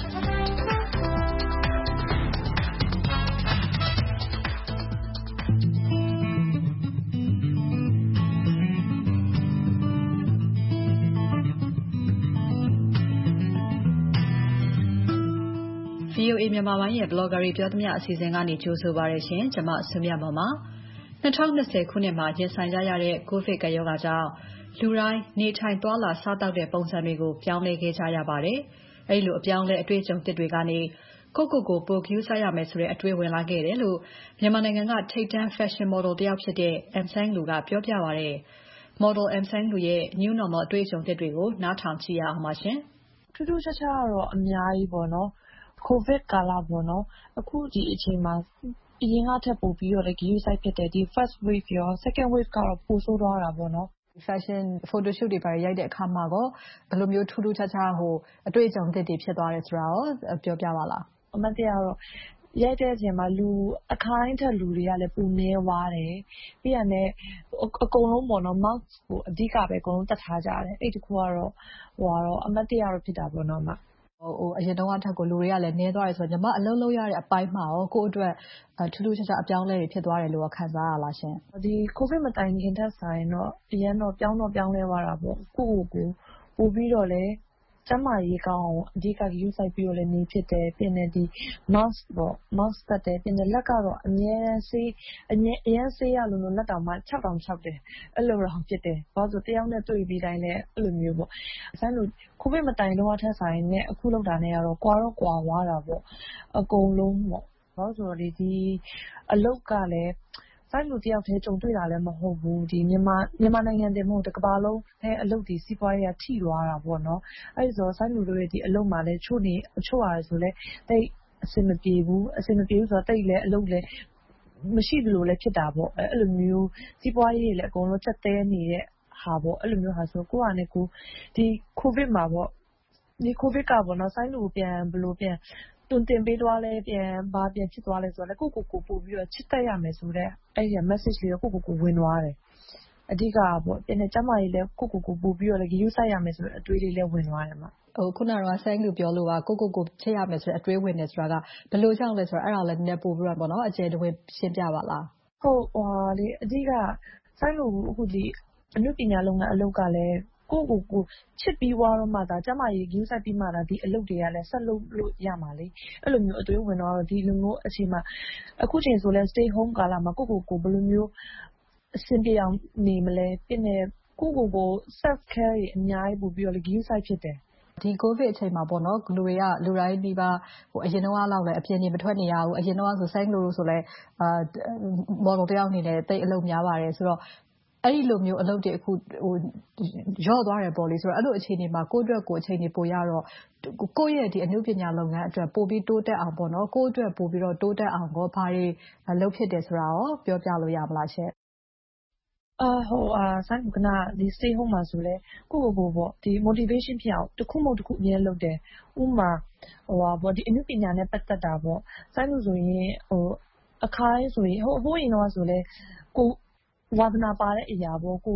ဗွီအိုအေ မြန်မာပိုင်းရဲ့ blogger တွေပြောသမျှအစီအစဉ်ကနေကြိုဆိုပါရရှင်။ကျွန်မဆွေမြတ်မောင်ပါ။၂၀၂၀ခုနှစ်မှာရင်ဆိုင်ကြရတဲ့ကိုဗစ်ကပ်ရောဂါကြောင့်လူတိုင်းနေထိုင်သွားလာစားသောက်တဲ့ပုံစံတွေကိုပြောင်းလဲခဲ့ကြရပါတယ်။အဲဒီလိုအပြောင်းလဲအတွေ့အကြုံသစ်တွေကနေကိုယ့်ကိုယ်ကိုပိုဂရုစိုက်ရမယ်ဆိုတဲ့အတွေ့ဝင်လာခဲ့တယ်လို့မြန်မာနိုင်ငံကထိပ်တန်း fashion model တယောက်ဖြစ်တဲ့ M Sang Lu ကပြောပြပါတယ်။ model M Sang Lu ရဲ့ new normal အတွေ့အကြုံသစ်တွေကိုနားထောင်ကြည့်ရအောင်ပါရှင်။ထူးထူးခြားခြားကတော့အများကြီးပေါ့နော်။ကိုဗစ်ကာလပေါ့နော်အခုဒီအချိန်မှာအရင်ကထက်ပိုပြီးတော့လည်းဂရုစိုက်ဖြစ်တယ်ဒီ first wave ရော second wave ကတော့ပိုဆိုးသွားတာပေါ့နော် fashion photo shoot တွေပါရိုက်တဲ့အခါမှာကောဘယ်လိုမျိုးထူးထူးခြားခြားဟိုအတွေ့အကြုံသစ်တွေဖြစ်သွားတယ်ဆိုတာရောပြောပြပါလားအမှန်တရားတော့ရိုက်တဲ့အချိန်မှာလူအခါတိုင်းထက်လူတွေကလည်းပိုနေသွားတယ်ပြီးရတယ်အကုန်လုံးပေါ့နော် mask ကိုအဓိကပဲအကုန်လုံးတက်ထားကြတယ်အဲ့ဒီခုကတော့ဟိုကတော့အမှတ်တရတော့ဖြစ်တာပေါ့နော်မဟိုအရင်တော့အထက်ကိုလူတွေကလည်းနည်းသွားတယ်ဆိုတော့ညီမအလုံးလုံးရတဲ့အပိုင်းမှာရောကိုယ့်အတွက်ထူးထူးခြားခြားအပြောင်းလဲတွေဖြစ်သွားတယ်လို့ခံစားရလားရှင်ဒီကိုဗစ်မတိုင်ခင်ထက်ဆိုင်တော့အရင်တော့ပြောင်းတော့ပြောင်းလဲသွားတာပေါ့ကိုယ့်ကိုယ်ကိုပို့ပြီးတော့လဲကျမရေးကောင်းအောင်အဓိကဂရုစိုက်ပြီးတော့လည်းနေဖြစ်တယ်ပြင်နေဒီ mask ပေါ့ mask တက်တယ်ပြင်နေလက်ကတော့အမြဲဆေးအမြဲအရင်ဆေးရလို့လက်တောင်မှ၆တောင်၆တယ်အဲ့လိုတော့ဖြစ်တယ်ဘာလို့ဆိုတယောက်နဲ့တွေ့ပြီးတိုင်းလည်းအဲ့လိုမျိုးပေါ့ဆိုင်လို့ကိုဗစ်မတိုင်တော့ထက်ဆိုင်နဲ့အခုလောက်တာနဲ့ကတော့ကွာတော့ကွာသွားတာပေါ့အကုန်လုံးပေါ့ဘာလို့ဆိုတော့ဒီအလုတ်ကလည်းဆိုင်လူတယောက်တည်းကြုံတွေ့တာလည်းမဟုတ်ဘူးဒီမြန်မာမြန်မာနိုင်ငံတည်းမဟုတ်တကဘာလုံးအဲအလုပ်ဒီစီးပွားရေးကထိသွားတာပေါ့နော်အဲဒီဆိုဆိုင်လူတို့ရဲ့ဒီအလုပ်မှာလည်းချို့နေအချို့အားဆိုလဲတိတ်အဆင်မပြေဘူးအဆင်မပြေဘူးဆိုတော့တိတ်လည်းအလုပ်လည်းမရှိသလိုလည်းဖြစ်တာပေါ့အဲအဲ့လိုမျိုးစီးပွားရေးလည်းအကုန်လုံးချက်သေးနေတဲ့ဟာပေါ့အဲ့လိုမျိုးဟာဆိုကိုယ့်အနေကိုဒီကိုဗစ်မှာပေါ့ဒီကိုဗစ်ကပေါ့နော်ဆိုင်လူပြန်ဘလို့ပြန်တွင်တင်ပေးသွားလဲပြန်ဘာပြန်ဖြစ်သွားလဲဆိုတော့ကိုကိုကိုပို့ပြီးတော့ချစ်တတ်ရမယ်ဆိုတော့အဲ့ဒီ message လေးကိုကိုကိုကိုဝင်သွားတယ်အဓိကပေါ့ပြန်နေကျမကြီးလဲကိုကိုကိုပို့ပြီးတော့လည်း use ဆိုင်ရမယ်ဆိုတော့အတွေးလေးလည်းဝင်သွားတယ်မှာဟိုခုနကတော့ဆိုင်းလူပြောလို့ကကိုကိုကိုချစ်ရမယ်ဆိုတော့အတွေးဝင်နေဆိုတာကဘယ်လိုကြောင့်လဲဆိုတော့အဲ့ဒါလည်းနည်းနည်းပို့ပြီးတော့ပေါ့နော်အကျယ်တဝင်းရှင်းပြပါလားဟုတ်ဟိုလေအဓိကဆိုင်းလူအခုဒီအနုပညာလုပ်ငန်းအလုပ်ကလည်းကိုကိုကိုချစ်ပြီးွားတော့မှဒါကျမကြီး use ဆိုင်ပြီးမှဒါဒီအလုပ်တွေကလည်းဆက်လုပ်လို့ရမှာလေအဲ့လိုမျိုးအတွေးဝင်တော့ဒီလူမျိုးအချိန်မှာအခုချိန်ဆိုလဲ stay home ကာလမှာကိုကိုကိုဘယ်လိုမျိုးအဆင်ပြေအောင်နေမလဲပြင်နေကိုကိုကို self care တွေအများကြီးပို့ပြီးတော့ use ဆိုင်ဖြစ်တယ်ဒီကိုဗစ်အချိန်မှာပေါ့နော်လူတွေကလူတိုင်းဒီပါဟိုအရင်တော့လောက်လဲအပြင်နေမထွက်နေရဘူးအရင်တော့ဆိုဆိုင်းလို့ဆိုလဲအာ model တယောက်အနေနဲ့တိတ်အလုပ်များပါတယ်ဆိုတော့အဲ့ဒီလိုမျိုးအလုပ်တွေအခုဟိုရော့သွားတယ်ပေါ့လေဆိုတော့အဲ့လိုအခြေအနေမှာကိုယ့်အတွက်ကိုအခြေအနေပိုရတော့ကိုယ့်ရဲ့ဒီအနုပညာလုပ်ငန်းအတွက်ပိုပြီးတိုးတက်အောင်ပေါ့နော်ကိုယ့်အတွက်ပိုပြီးတော့တိုးတက်အောင်ကိုဘာတွေလုပ်ဖြစ်တယ်ဆိုတာရောပြောပြလို့ရမလားရှင့်အာဟိုအာဆိုင်ကနာဒီ stay home မှာဆိုလဲကိုကိုကိုပေါ့ဒီ motivation ဖြစ်အောင်တစ်ခုမဟုတ်တစ်ခုအမြဲလုပ်တယ်ဥမာဟိုဟာပေါ့ဒီအနုပညာနဲ့ပတ်သက်တာပေါ့ဆိုင်လို့ဆိုရင်ဟိုအခါဆိုရင်ဟိုဟိုရင်တော့ဆိုလဲကိုဝါသနာပါတဲ့အရာပေါ့ကို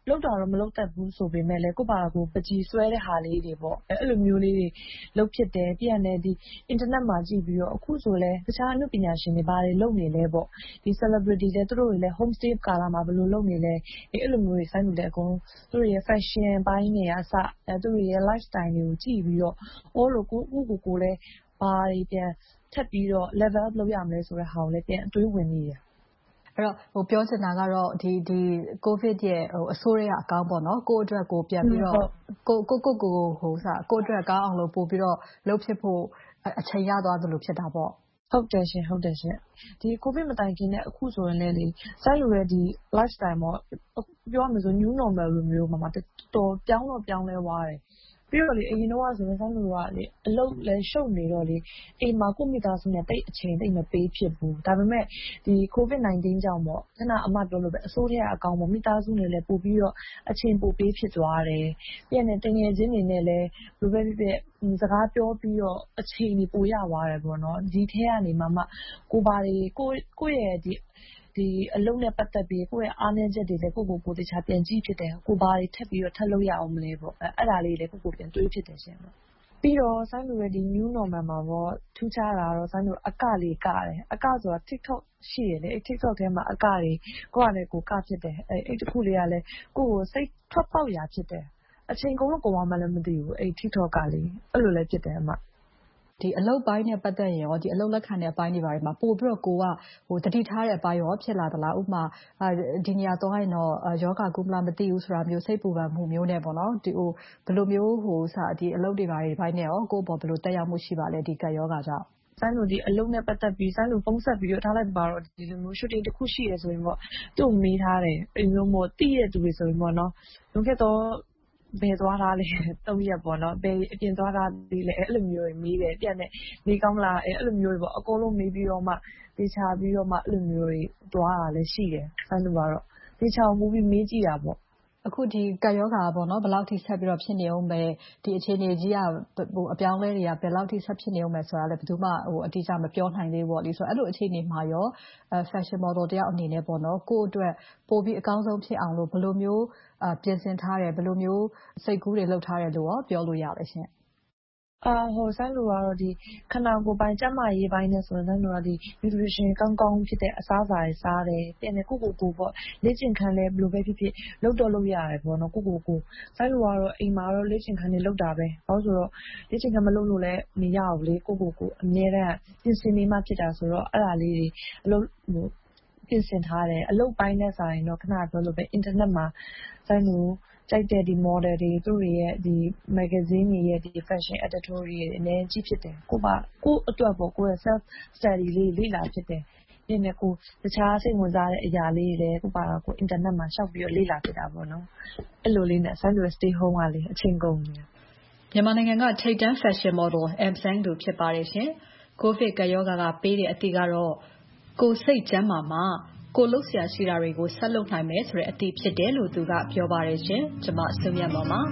လုပ်တာတော့မလုပ်တတ်ဘူးဆိုပေမဲ့လည်းကိုယ့်ဘာသာကိုယ်ပန်းချီဆွဲတဲ့ဟာလေးတွေပေါ့အဲ့လိုမျိုးလေးတွေလုပ်ဖြစ်တယ်ပြီးရင်လည်းဒီအင်တာနက်မှာကြည့်ပြီးတော့အခုဆိုလည်းတခြားအနုပညာရှင်တွေဘာတွေလုပ်နေလဲပေါ့ဒီ celebrity တွေသူတို့တွေလည်း home stay ကာလမှာဘယ်လိုလုပ်နေလဲအဲ့လိုမျိုးတွေစိုင်းလို့လည်းအကုန်သူတို့ရဲ့ fashion ဘိုင်းတွေအစအဲသူတို့ရဲ့ lifestyle တွေကိုကြည့်ပြီးတော့အော်လို့ကိုကိုကိုကိုလည်းဘာတွေပြန်ထပ်ပြီးတော့ level up လုပ်ရမလဲဆိုတဲ့ဟာကိုလည်းပြန်အတွေးဝင်နေတယ်အဲ့တော့ဟိုပြောချင်တာကတော့ဒီဒီ COVID ရဲ့ဟိုအဆိုးရအကောင်းပေါ့နော်ကိုယ့်အတွက်ကိုပြန်ပြီးတော့ကိုကိုကိုကိုဟိုစကိုယ့်အတွက်ကောင်းအောင်လို့ပို့ပြီးတော့လုပ်ဖြစ်ဖို့အချိန်ရသွားသလိုဖြစ်တာပေါ့ဟုတ်တယ်ရှင်ဟုတ်တယ်ရှင်ဒီ COVID မတိုင်ခင်နဲ့အခုဆိုရင်လည်းလေစိုက်လို့ရဒီ lifestyle ပေါ့ပြောရမယ်ဆို new normal လိုမျိုးမှာတော်ပြောင်းတော့ပြောင်းလဲသွားတယ်ပြီးတော့လေအရင်တော့ဆိုရင်စိုင်းလူကလေအလုပ်လဲရှုပ်နေတော့လေအိမ်မှာကိုမိသားစုနဲ့တိတ်အချိန်တိတ်မပေးဖြစ်ဘူးဒါပေမဲ့ဒီ COVID 19 ကြောင့်ပေါ့ခဏအမပြောလို့ပဲအစိုးရအကောင်ပေါ့မိသားစုနဲ့လည်းပို့ပြီးတော့အချိန်ပိုပေးဖြစ်သွားတယ်ပြီးရင်တငယ်ချင်းတွေနဲ့လည်းဘယ်ပဲဖြစ်ဖြစ်စကားပြောပြီးတော့အချိန်ကြီးပိုရသွားတယ်ပေါ့နော်ဒီထဲကနေမှမှကိုပါတွေကိုကိုရဲ့ဒီဒီအလုံးနဲ့ပတ်သက်ပြီးကိုယ့်ရဲ့အားနည်းချက်တွေလည်းကိုကိုကိုတခြားပြန်ကြည့်ဖြစ်တယ်ကိုဘာတွေထပ်ပြီးတော့ထပ်လုပ်ရအောင်မလဲပေါ့အဲအဲ့ဒါလေးလည်းကိုကိုပြန်တွေးဖြစ်တယ်ရှင်ပြီးတော့ဆိုင်းလူရဲ့ဒီ new normal မှာပေါ့ထူးခြားတာတော့ဆိုင်းလူအကလေးကတယ်အကဆိုတာ TikTok ရှိရလေအဲ TikTok ထဲမှာအကတွေကိုကလည်းကိုကဖြစ်တယ်အဲအဲ့တခုလေးကလည်းကိုကိုစိတ်ထွက်ပေါက်ရာဖြစ်တယ်အချိန်ကုန်လို့ကုန်မှလည်းမသိဘူးအဲ TikTok ကလေးအဲ့လိုလည်းဖြစ်တယ်အမဒီအလုပ်ပိုင်းနဲ့ပတ်သက်ရင်ရောဒီအလုပ်လက်ခံတဲ့အပိုင်းတွေပါမှာပို့ပြီးတော့ကိုကဟိုတတိထားတဲ့အပိုင်းရောဖြစ်လာသလားဥပမာဒီနေရာသွားရင်တော့ယောဂကုမလားမသိဘူးဆိုတာမျိုးစိတ်ပူပန်မှုမျိုးနဲ့ပေါ့နော်ဒီဟိုဘယ်လိုမျိုးဟိုစဒီအလုပ်တွေပါတွေပိုင်းနဲ့ရောကိုယ့်ဘော်ဘယ်လိုတက်ရောက်မှုရှိပါလဲဒီကယောဂကြောင့်ဆိုင်းလို့ဒီအလုံးနဲ့ပတ်သက်ပြီးဆိုင်းလို့ဖုန်းဆက်ပြီးတော့ထားလိုက်ပါတော့ဒီလိုမျိုး shooting တစ်ခုရှိရဆိုရင်ပေါ့သူ့မေးထားတယ်အဲ့မျိုးမို့တိရတဲ့သူတွေဆိုရင်ပေါ့နော်လွန်ခဲ့တော့ဘယ်သွားတာလဲသုံးရက်ပေါ့နော်ဘယ်အပြင်သွားတာဒီလဲအဲ့လိုမျိုးမေးတယ်ပြန်တယ်နေကောင်းလားအဲ့လိုမျိုးပေါ့အကုန်လုံးမေးပြီးတော့မှတေချာပြီးတော့မှအဲ့လိုမျိုးတွေသွားတာလည်းရှိတယ်ဆိုင်းလို့ကတော့တေချာမူပြီးမေးကြည့်တာပေါ့အခုဒီကယောဂါပေါ့နော်ဘယ်လောက်ထိဆက်ပြီးတော့ဖြစ်နေအောင်ပဲဒီအခြေအနေကြီးကဟိုအပြောင်းလဲတွေကဘယ်လောက်ထိဆက်ဖြစ်နေအောင်ပဲဆိုတာလည်းဘယ်သူမှဟိုအတိအကျမပြောနိုင်သေးဘူးပေါ့လေဆိုတော့အဲ့လိုအခြေအနေမှာရော fashion model တယောက်အနေနဲ့ပေါ့နော်ကိုယ့်အတွက်ပိုပြီးအကောင်းဆုံးဖြစ်အောင်လို့ဘယ်လိုမျိုးပြင်ဆင်ထားတယ်ဘယ်လိုမျိုးစိတ်ကူးတွေလုပ်ထားတယ်လို့ရောပြောလို့ရလဲရှင်အာဟိုဆိုင်းလူကတော့ဒီခဏကိုပိုင်းကျမရေးပိုင်းနဲ့ဆိုရင်ဆိုင်းလူကဒီ nutrition ကောင်းကောင်းဖြစ်တဲ့အစားအစာတွေစားတယ်ပြန်တယ်ကိုကိုကိုပေါ့လေ့ကျင့်ခန်းလဲဘယ်လိုပဲဖြစ်ဖြစ်လုပ်တော့လုပ်ရတယ်ပေါ့နော်ကိုကိုကိုဆိုင်းလူကတော့အိမ်မှာတော့လေ့ကျင့်ခန်းတွေလုပ်တာပဲဘာလို့ဆိုတော့လေ့ကျင့်ခန်းမလုပ်လို့လည်းမရဘူးလေကိုကိုကိုအများနဲ့ပြင်ဆင်နေမှဖြစ်တာဆိုတော့အဲ့ဒါလေးတွေအလုပ်ဟိုပြင်ဆင်ထားတယ်အလုပ်ပိုင်းနဲ့ဆိုရင်တော့ခဏပြောလို့ပဲ internet မှာဆိုင်းလူကြိုက်တဲ့ဒီ model တွေသူတွေရဲ့ဒီ magazine တွေရဲ့ဒီ fashion editorial တွေအနေနဲ့ကြီးဖြစ်တယ်ကိုပါကိုအတွက်ပေါ့ကိုရဲ့ self study လေးလေ့လာဖြစ်တယ်ဒီနေ့ကိုတခြားစိတ်ဝင်စားတဲ့အရာလေးတွေလည်းကိုပါတော့ကို internet မှာရှောက်ပြီးတော့လေ့လာဖြစ်တာပေါ့နော်အဲ့လိုလေးနဲ့ဆိုင်းလူ stay home ကလေအချိန်ကုန်နေမြန်မာနိုင်ငံကထိပ်တန်း fashion model M Sang တို့ဖြစ်ပါတယ်ရှင်ကိုဗစ်ကရောဂါကပေးတဲ့အတိကတော့ကိုစိတ်ကျန်းမာမှာကိုလှုပ်ရှားရှိတာတွေကိုဆက်လုပ်နိုင်မယ်ဆိုတဲ့အသည့်ဖြစ်တယ်လို့သူကပြောပါတယ်ရှင်ကျွန်မစုမြတ်မောင်ပါ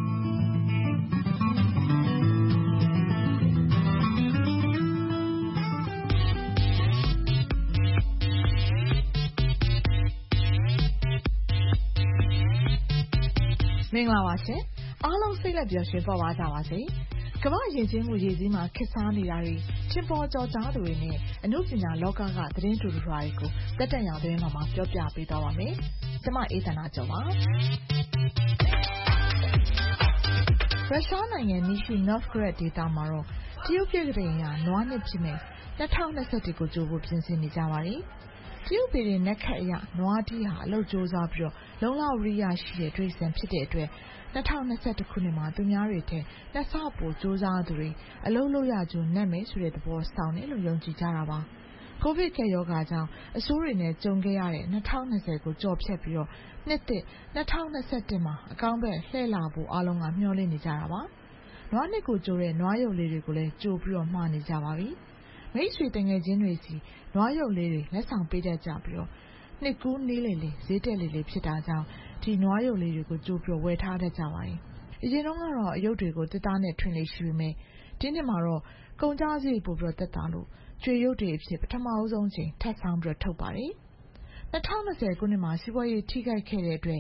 မင်္ဂလာပါရှင်အားလုံးစိတ်လက်ပျော်ရွှင်ပေါ်ပါကြပါစေကမ္ဘာယဉ်ကျေးမှုရည်စည်းမှာခေတ်စားနေတာတွေချင်းပေါ်ကြော်ကြားသူတွေနဲ့အမှုပညာလောကကသတင်းတူတူတွေကိုတက်တက်ရောင်သတင်းမှာပြောပြပေးသွားပါမယ်။ကျွန်မအေးသန္တာကျော်ပါ။ရုရှားနိုင်ငံနီရှိ Novgorod ဒေသမှာတော့တရုတ်ပြည်ကလေးဟာနွားနှစ်ဖြစ်မဲ့၂၀၂၁ကိုကြိုဖို့ပြင်ဆင်နေကြပါတယ်။တရုတ်ပြည်ရဲ့နက်ခတ်အရနွားတီးဟာအလုပ်ကြိုးစားပြီးတော့လုံလောက်ရိယာရှိတဲ့ဒိဋ္ဌံဖြစ်တဲ့အတွက်၂၀၂၁ခုနှစ်မှာသူများတွေထက်နှစ်ဆပိုကြိုးစားသူတွေအလုပ်လုပ်ရကြုံနဲ့မယ်ဆိုတဲ့သဘောဆောင်တယ်လို့ယုံကြည်ကြတာပါ။ကိုဗစ်ကပ်ရောဂါကြောင့်အဆိုးတွေနဲ့ကြုံခဲ့ရတဲ့၂၀၂၀ကိုကြော်ဖြတ်ပြီးတော့နှစ်သစ်၂၀၂၁မှာအကောင်းဘက်လှည့်လာဖို့အားလုံးကမျှော်လင့်နေကြတာပါ။နွားနှစ်ကိုကြိုတဲ့နွားရုပ်လေးတွေကိုလည်းကြိုပြီးတော့မှားနေကြပါပြီ။မိတ်ဆွေတငယ်ချင်းတွေစီနွားရုပ်လေးတွေလက်ဆောင်ပေးတတ်ကြပြီးတော့နှစ်ကူးနေလေလေဈေးတက်လေလေဖြစ်တာကြောင့်ဒီနွားရုပ်လေးတွေကိုကြိုးပြီးဝယ်ထားတတ်ကြပါတယ်။အရင်တော့ကတော့အရုပ်တွေကိုတစ်သားနဲ့ထွင်လေရှိပေမဲ့ဒီနှစ်မှာတော့ကုန်ကြစည်ပို့ပြီးတက်တာလို့ကျွေရုပ်တွေအဖြစ်ပထမအဆုံးချိန်ထပ်ဆောင်ပြီးထုတ်ပါတယ်။၂၀၂၀ခုနှစ်မှာစီးပွားရေးထိခိုက်ခဲ့တဲ့အတွက်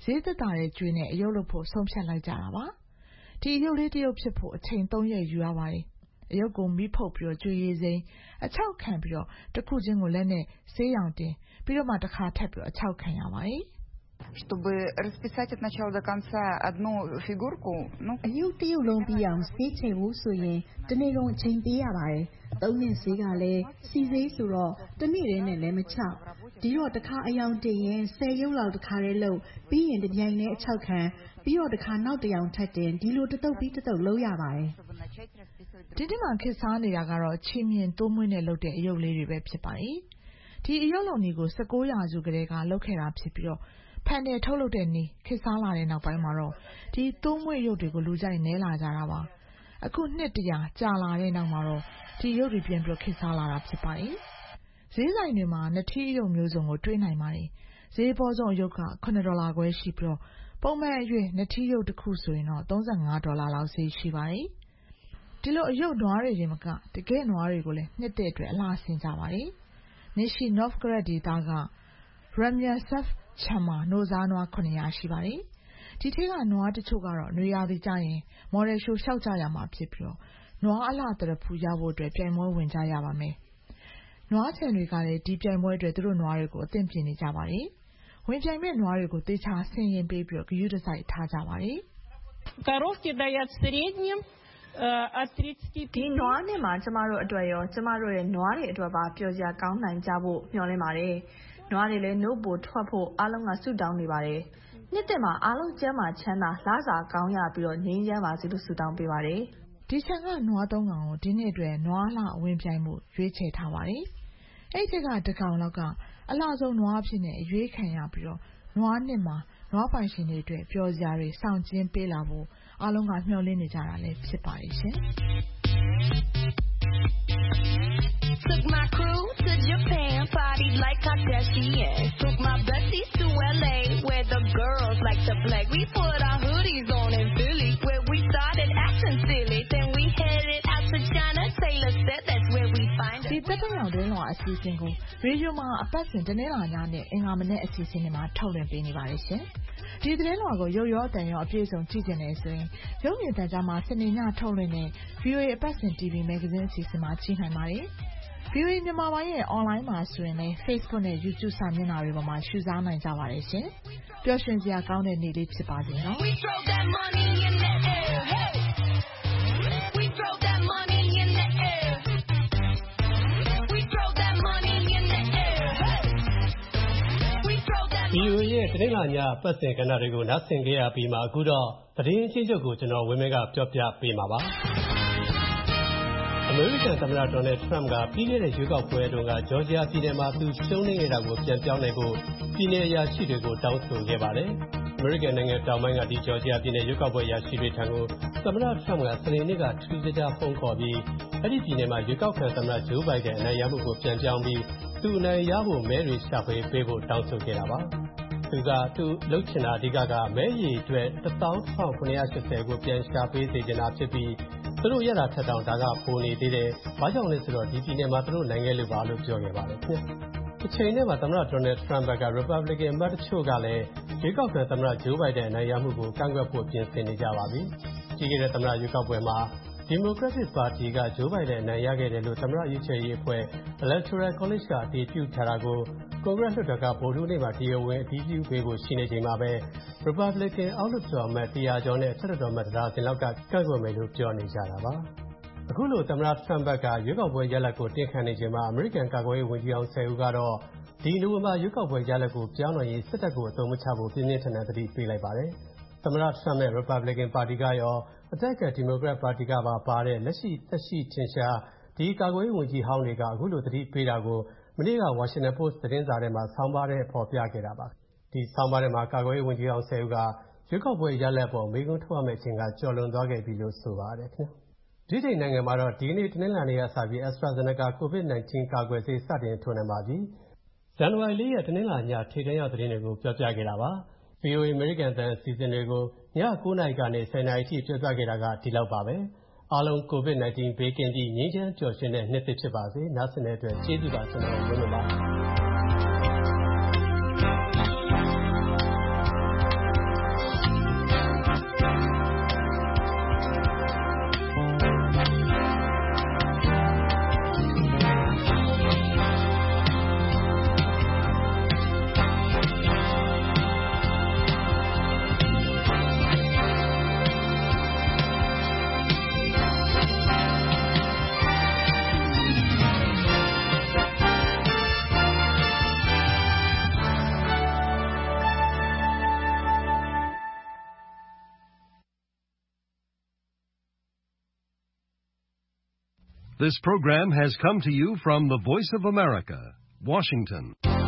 ဈေးသက်သာတဲ့ကြွေးနဲ့အယုတ်လုပ်ဖို့ဆုံးဖြတ်လိုက်ကြတာပါ။ဒီအယုတ်လေးတစ်ယုတ်ဖြစ်ဖို့အချိန်သုံးရက်ယူရပါတယ်။အယုတ်ကိုမီးဖုတ်ပြီးတော့ကြွေးရည်စိမ်းအခြောက်ခံပြီးတော့တစ်ခုချင်းကိုလက်နဲ့ဆေးရောင်တင်ပြီးတော့မှတစ်ခါထပ်ပြီးတော့အခြောက်ခံရပါတယ် Чтобы расписать от начала до конца одну фигурку, ну အယုတ်တစ်ယုတ်လုံးပြီးအောင်ဆေးချိန်ဖို့ဆိုရင်တနေ့လုံးအချိန်ပေးရပါတယ်။သုံးနှစ်ဆေးကလည်းစီဆေးဆိုတော့တစ်နေ့တည်းနဲ့လည်းမချောက်။ဒီတော့တစ်ခါအယောင်တင်ရင်ဆယ်ရုပ်လောက်တစ်ခါတည်းလုပ်ပြီးရင်တစ်ပြိုင်တည်းအချောက်ခံပြီးတော့တစ်ခါနောက်တစ်ယောင်ထပ်တင်ဒီလိုတစ်တုပ်ပြီးတစ်တုပ်လုပ်ရပါတယ်။ဒီနေ့မှခေတ်စားနေတာကတော့ချီမြင်တိုးမွေးနဲ့လုပ်တဲ့အယုတ်လေးတွေပဲဖြစ်ပါတယ်။ဒီအယုတ်လုံးကြီးကို၁၉ရာစုကတည်းကလုပ်ခဲ့တာဖြစ်ပြီးတော့ဖန်တယ်ထုတ်လုပ်တဲ့နည်းခေတ်စားလာတဲ့နောက်ပိုင်းမှာတော့ဒီတိုးမွေးရုပ်တွေကိုလူကြိုက်နဲလာကြတာပါ။အခုနှစ်တရာကြာလာတဲ့နောက်မှာတော့ဒီရုပ်တွေပြန်ပြီးခေတ်စားလာတာဖြစ်ပါတယ်။ဈေးဆိုင်တွေမှာနှစ်ထီးရုပ်မျိုးစုံကိုတွေ့နိုင်ပါတယ်။ဈေးပေါ်ဆုံးရုပ်ကခုနှစ်ဒေါ်လာခွဲရှိပြီးတော့ပုံမှန်အရွယ်နှစ်ထီးရုပ်တစ်ခုဆိုရင်တော့သုံးဆယ့်ငါးဒေါ်လာလောက်ဈေးရှိပါတယ်။ဒီလိုအယုတ်နွားတွေရင်မကတကယ်နွားတွေကိုလည်းနှစ်တဲ့အတွက်အလားဆင်ကြပါတယ်။နေရှိနော့ဖ်ဂရက်ဒေသကRamyasavချမ်းမှာနိုဇာနွားခုနှစ်ရာရှိပါတယ်။ဒီထဲကနွားတချို့ကတော့နွေရာသီကျရင်မော်ဒယ်ရှိုးလျှောက်ကြရမှာဖြစ်ပြီးတော့နွားအလှတရဖူရဖို့အတွက်ပြိုင်ပွဲဝင်ကြရပါမယ်။နွားချန်တွေကလည်းဒီပြိုင်ပွဲအတွက်သူတို့နွားတွေကိုအသင့်ပြင်နေကြပါတယ်။ဝင်ပြိုင်မဲ့နွားတွေကိုသေချာဆင်ရင်ပေးပြီးတော့ဂရုတစိုက်ထားကြပါတယ်။ Коровки дают в среднем от тридцати ဒီနွားနဲ့မှာကျမတို့အတွက်ရောကျမတို့ရဲ့နွားတွေအတွက်ပါပျော်စရာကောင်းနိုင်ကြဖို့မျှော်လင့်ပါတယ်။နွားတွေလည်းနှုတ်ပိုထွက်ဖို့အားလုံးကဆုတောင်းနေပါတယ်။နှစ်တက်မှာအားလုံးကျမ်းမာချမ်းသာလစာကောင်းရပြီးတော့ငြိမ်းချမ်းပါစေလို့ဆုတောင်းပေးပါတယ်။ဒီချန်ကနွားသုံးကောင်ကိုဒီနေ့အတွက်နွားလှဝင်ပြိုင်မှုရွေးချယ်ထားပါတယ်။အဲ့ဒီကတကောင်လောက်ကအလှဆုံးနွားအဖြစ်နဲ့ရွေးခံရပြီးတော့နွားနှစ်မှာနွားပိုင်ရှင်တွေအတွက်ပျော်စရာတွေစောင့်ကျင်းပေးလာဖို့အားလုံးကမျှော်လင့်နေကြတာလည်းဖြစ်ပါတယ်ရှင်။ Took my crew to Japan, partied like Kardashian. Took my besties to L A, where the girls like to play. We put our hoodies on in Philly, where we started acting silly. Then we headed out to China. Taylor said that's where we find us. ဒီသက်တမ်းရောင်တွင်းလောအစီအစဉ်ကိုရေဒီယိုမှာအပတ်စဉ်တနင်္လာညနဲ့အင်္ဂါမနေ့အစီအစဉ်တွေမှာထုတ်လွှင့်ပေးနေပါတယ်ရှင်။ဒီသတင်းလွှာကိုရုပ်ရောအတန်ရောအပြည့်အစုံကြည့်ကြနေဆိုရင်ရုပ်မြင်သံကြားမှာစနေညထုတ်လွှင့်တဲ့ ဗီအိုအေ အပတ်စဉ် တီဗီ မဂ္ဂဇင်းအစီအစဉ်မှာကြည့်နိုင်ပါတယ်။ ဗီအိုအေမြန်မာပိုင်းရဲ့ online မှာဆိုရင်လည်း Facebook နဲ့ YouTube စာမျက်နှာတွေပေါ်မှာရှုစားနိုင်ကြပါတယ်ရှင်။ပျော်ရွှင်စရာကောင်းတဲ့နေ့လေးဖြစ်ပါစေနော်။ဗီအိုအေရဲ့တနင်္လာညပတ်စဉ်ကဏ္ဍတွေကိုနားဆင်ကြရပြီးမှအခုတော့သတင်းချင်းချုပ်ကိုကျွန်တော်ဝင်းမင်းကပြောပြပေးမှာပါ။အမေရိကန်သမ္မတဒေါ်နယ်ထရမ့်ကပြီးခဲ့တဲ့ရွေးကောက်ပွဲတုန်းကဂျော်ဂျီယာပြည်နယ်မှာသူရှုံးနိမ့်ခဲ့တာကိုပြန်ပြောင်းနိုင်ဖို့ပြည်နယ်အရာရှိတွေကိုတောင်းဆိုခဲ့ပါတယ်။အမေရိကန်နိုင်ငံတောင်ပိုင်းကဒီဂျော်ဂျီယာပြည်နယ်ရွေးကောက်ပွဲအရာရှိတွေထံကိုသမ္မတထရမ့်ကစနေနေ့ကထူးခြားခြားဖုန်းခေါ်ပြီးအဲ့ဒီပြည်နယ်မှာရွေးကောက်ခံသမ္မတဂျိုးဘိုင်ဒန်အနိုင်ရမှုကိုပြန်ပြောင်းပြီးသူအနိုင်ရဖို့မဲတွေရှာဖွေပေးဖို့တောင်းဆိုခဲ့တာပါ။သူကသူလှုပ်ချင်တာအဓိကကမဲရည်အတွက်တစ်သောင်းတစ်ထောင်ခုနှစ်ရာ၈၀ကိုပြန်ရှာပေးစေချင်တာဖြစ်ပြီးသူတို့ရတာထက်တောင်ဒါကပိုနေသေးတယ်။ဘာကြောင့်လဲဆိုတော့ဒီပြည်နယ်မှာသူတို့နိုင်ငံလို့ပါလို့ပြောခဲ့ပါတယ်ခင်ဗျ။တစ်ချိန်တည်းမှာသမ္မတဒေါ်နယ်ထရမ့်က Republican အမတ်တချို့ကလည်းရွေးကောက်ခံသမ္မတဂျိုးဘိုင်ဒန်အနိုင်ရမှုကိုကန့်ကွက်ဖို့ပြင်ဆင်နေကြပါပြီ။ကြီးခဲ့တဲ့သမ္မတရွေးကောက်ပွဲမှာDemocratic Party ကဂျိုးဘိုင်ဒန်အနိုင်ရခဲ့တယ်လို့သမ္မတရွေးချယ်ရေးအဖွဲ့ Electoral College ကအတည်ပြုထားတာကိုကွန်ဂရက်လွှတ်တော်ကဗုဒ္ဓဟူးနေ့မှာတရားဝင်အတည်ပြုပေးဖို့ရှိနေချိန်မှာပဲ Republican အောက်လွှတ်တော်အမတ်တစ်ရာကျော်နဲ့အထက်လွှတ်တော်အမတ်တစ်ဒါဇင်လောက်ကကန့်ကွက်မယ်လို့ပြောနေကြတာပါ။အခုလိုသမ္မတထရမ့်ကရွေးကောက်ပွဲရလဒ်ကိုတင်းခံနေချိန်မှာအမေရိကန်ကာကွယ်ရေးဝန်ကြီးအောင်ဆယ်ဦးကတော့ဒီနိုဝင်ဘာရွေးကောက်ပွဲရလဒ်ကိုပြောင်းလဲရေးစစ်တပ်ကိုအသုံးမချဖို့ပြင်းပြင်းထန်ထန်သတိပေးလိုက်ပါတယ်။သမ္မတထရမ့်နဲ့ Republican ပါတီကရောအထက်က Democrat ပါတီကပါပါတဲ့လက်ရှိသက်ရှိထင်ရှားဒီကာကွယ်ရေးဝန်ကြီးဟောင်းတွေကအခုလိုသတိပေးတာကိုမနေ့က Washington Post သတင်းစာထဲမှာဆောင်းပါးထဲပေါ်ပြခဲ့တာပါ။ဒီဆောင်းပါးထဲမှာကာကွယ်ရေးဝန်ကြီးအောင်ဆယ်ဦးကရွေးကောက်ပွဲရလဒ်ပေါ်မေးခွန်းထုတ်ရမယ့်အချိန်ကကျော်လွန်သွားခဲ့ပြီလို့ဆိုပါတယ်ခင်ဗျ။ဒီချိန်နိုင်ငံမှာတော့ဒီကနေ့တနင်္လာနေ့ကစပြီး AstraZeneca ကိုဗစ်၁၉ ကာကွယ်ဆေးစတင်ထိုးနှံပါပြီ။ဇန်နဝါရီလေးရက်တနင်္လာညထိပ်တန်းရောက်သတင်းတွေကိုပြောပြခဲ့တာပါ။ ဗီအိုအေ American အသံအစီအစဉ်တွေကိုညကိုးနာရီကနေဆယ်နာရီအထိပြောပြခဲ့တာကဒီလောက်ပါပဲ။အားလုံးကိုဗစ်၁၉ဘေးကင်းပြီးငြိမ်းချမ်းပျော်ရွှင်တဲ့နှစ်သစ်ဖြစ်ပါစေ။နားဆင်တဲ့အတွက်ကျေးဇူးပါကျွန်တော်တို့လို့ပါ။ This program has come to you from the Voice of America, Washington.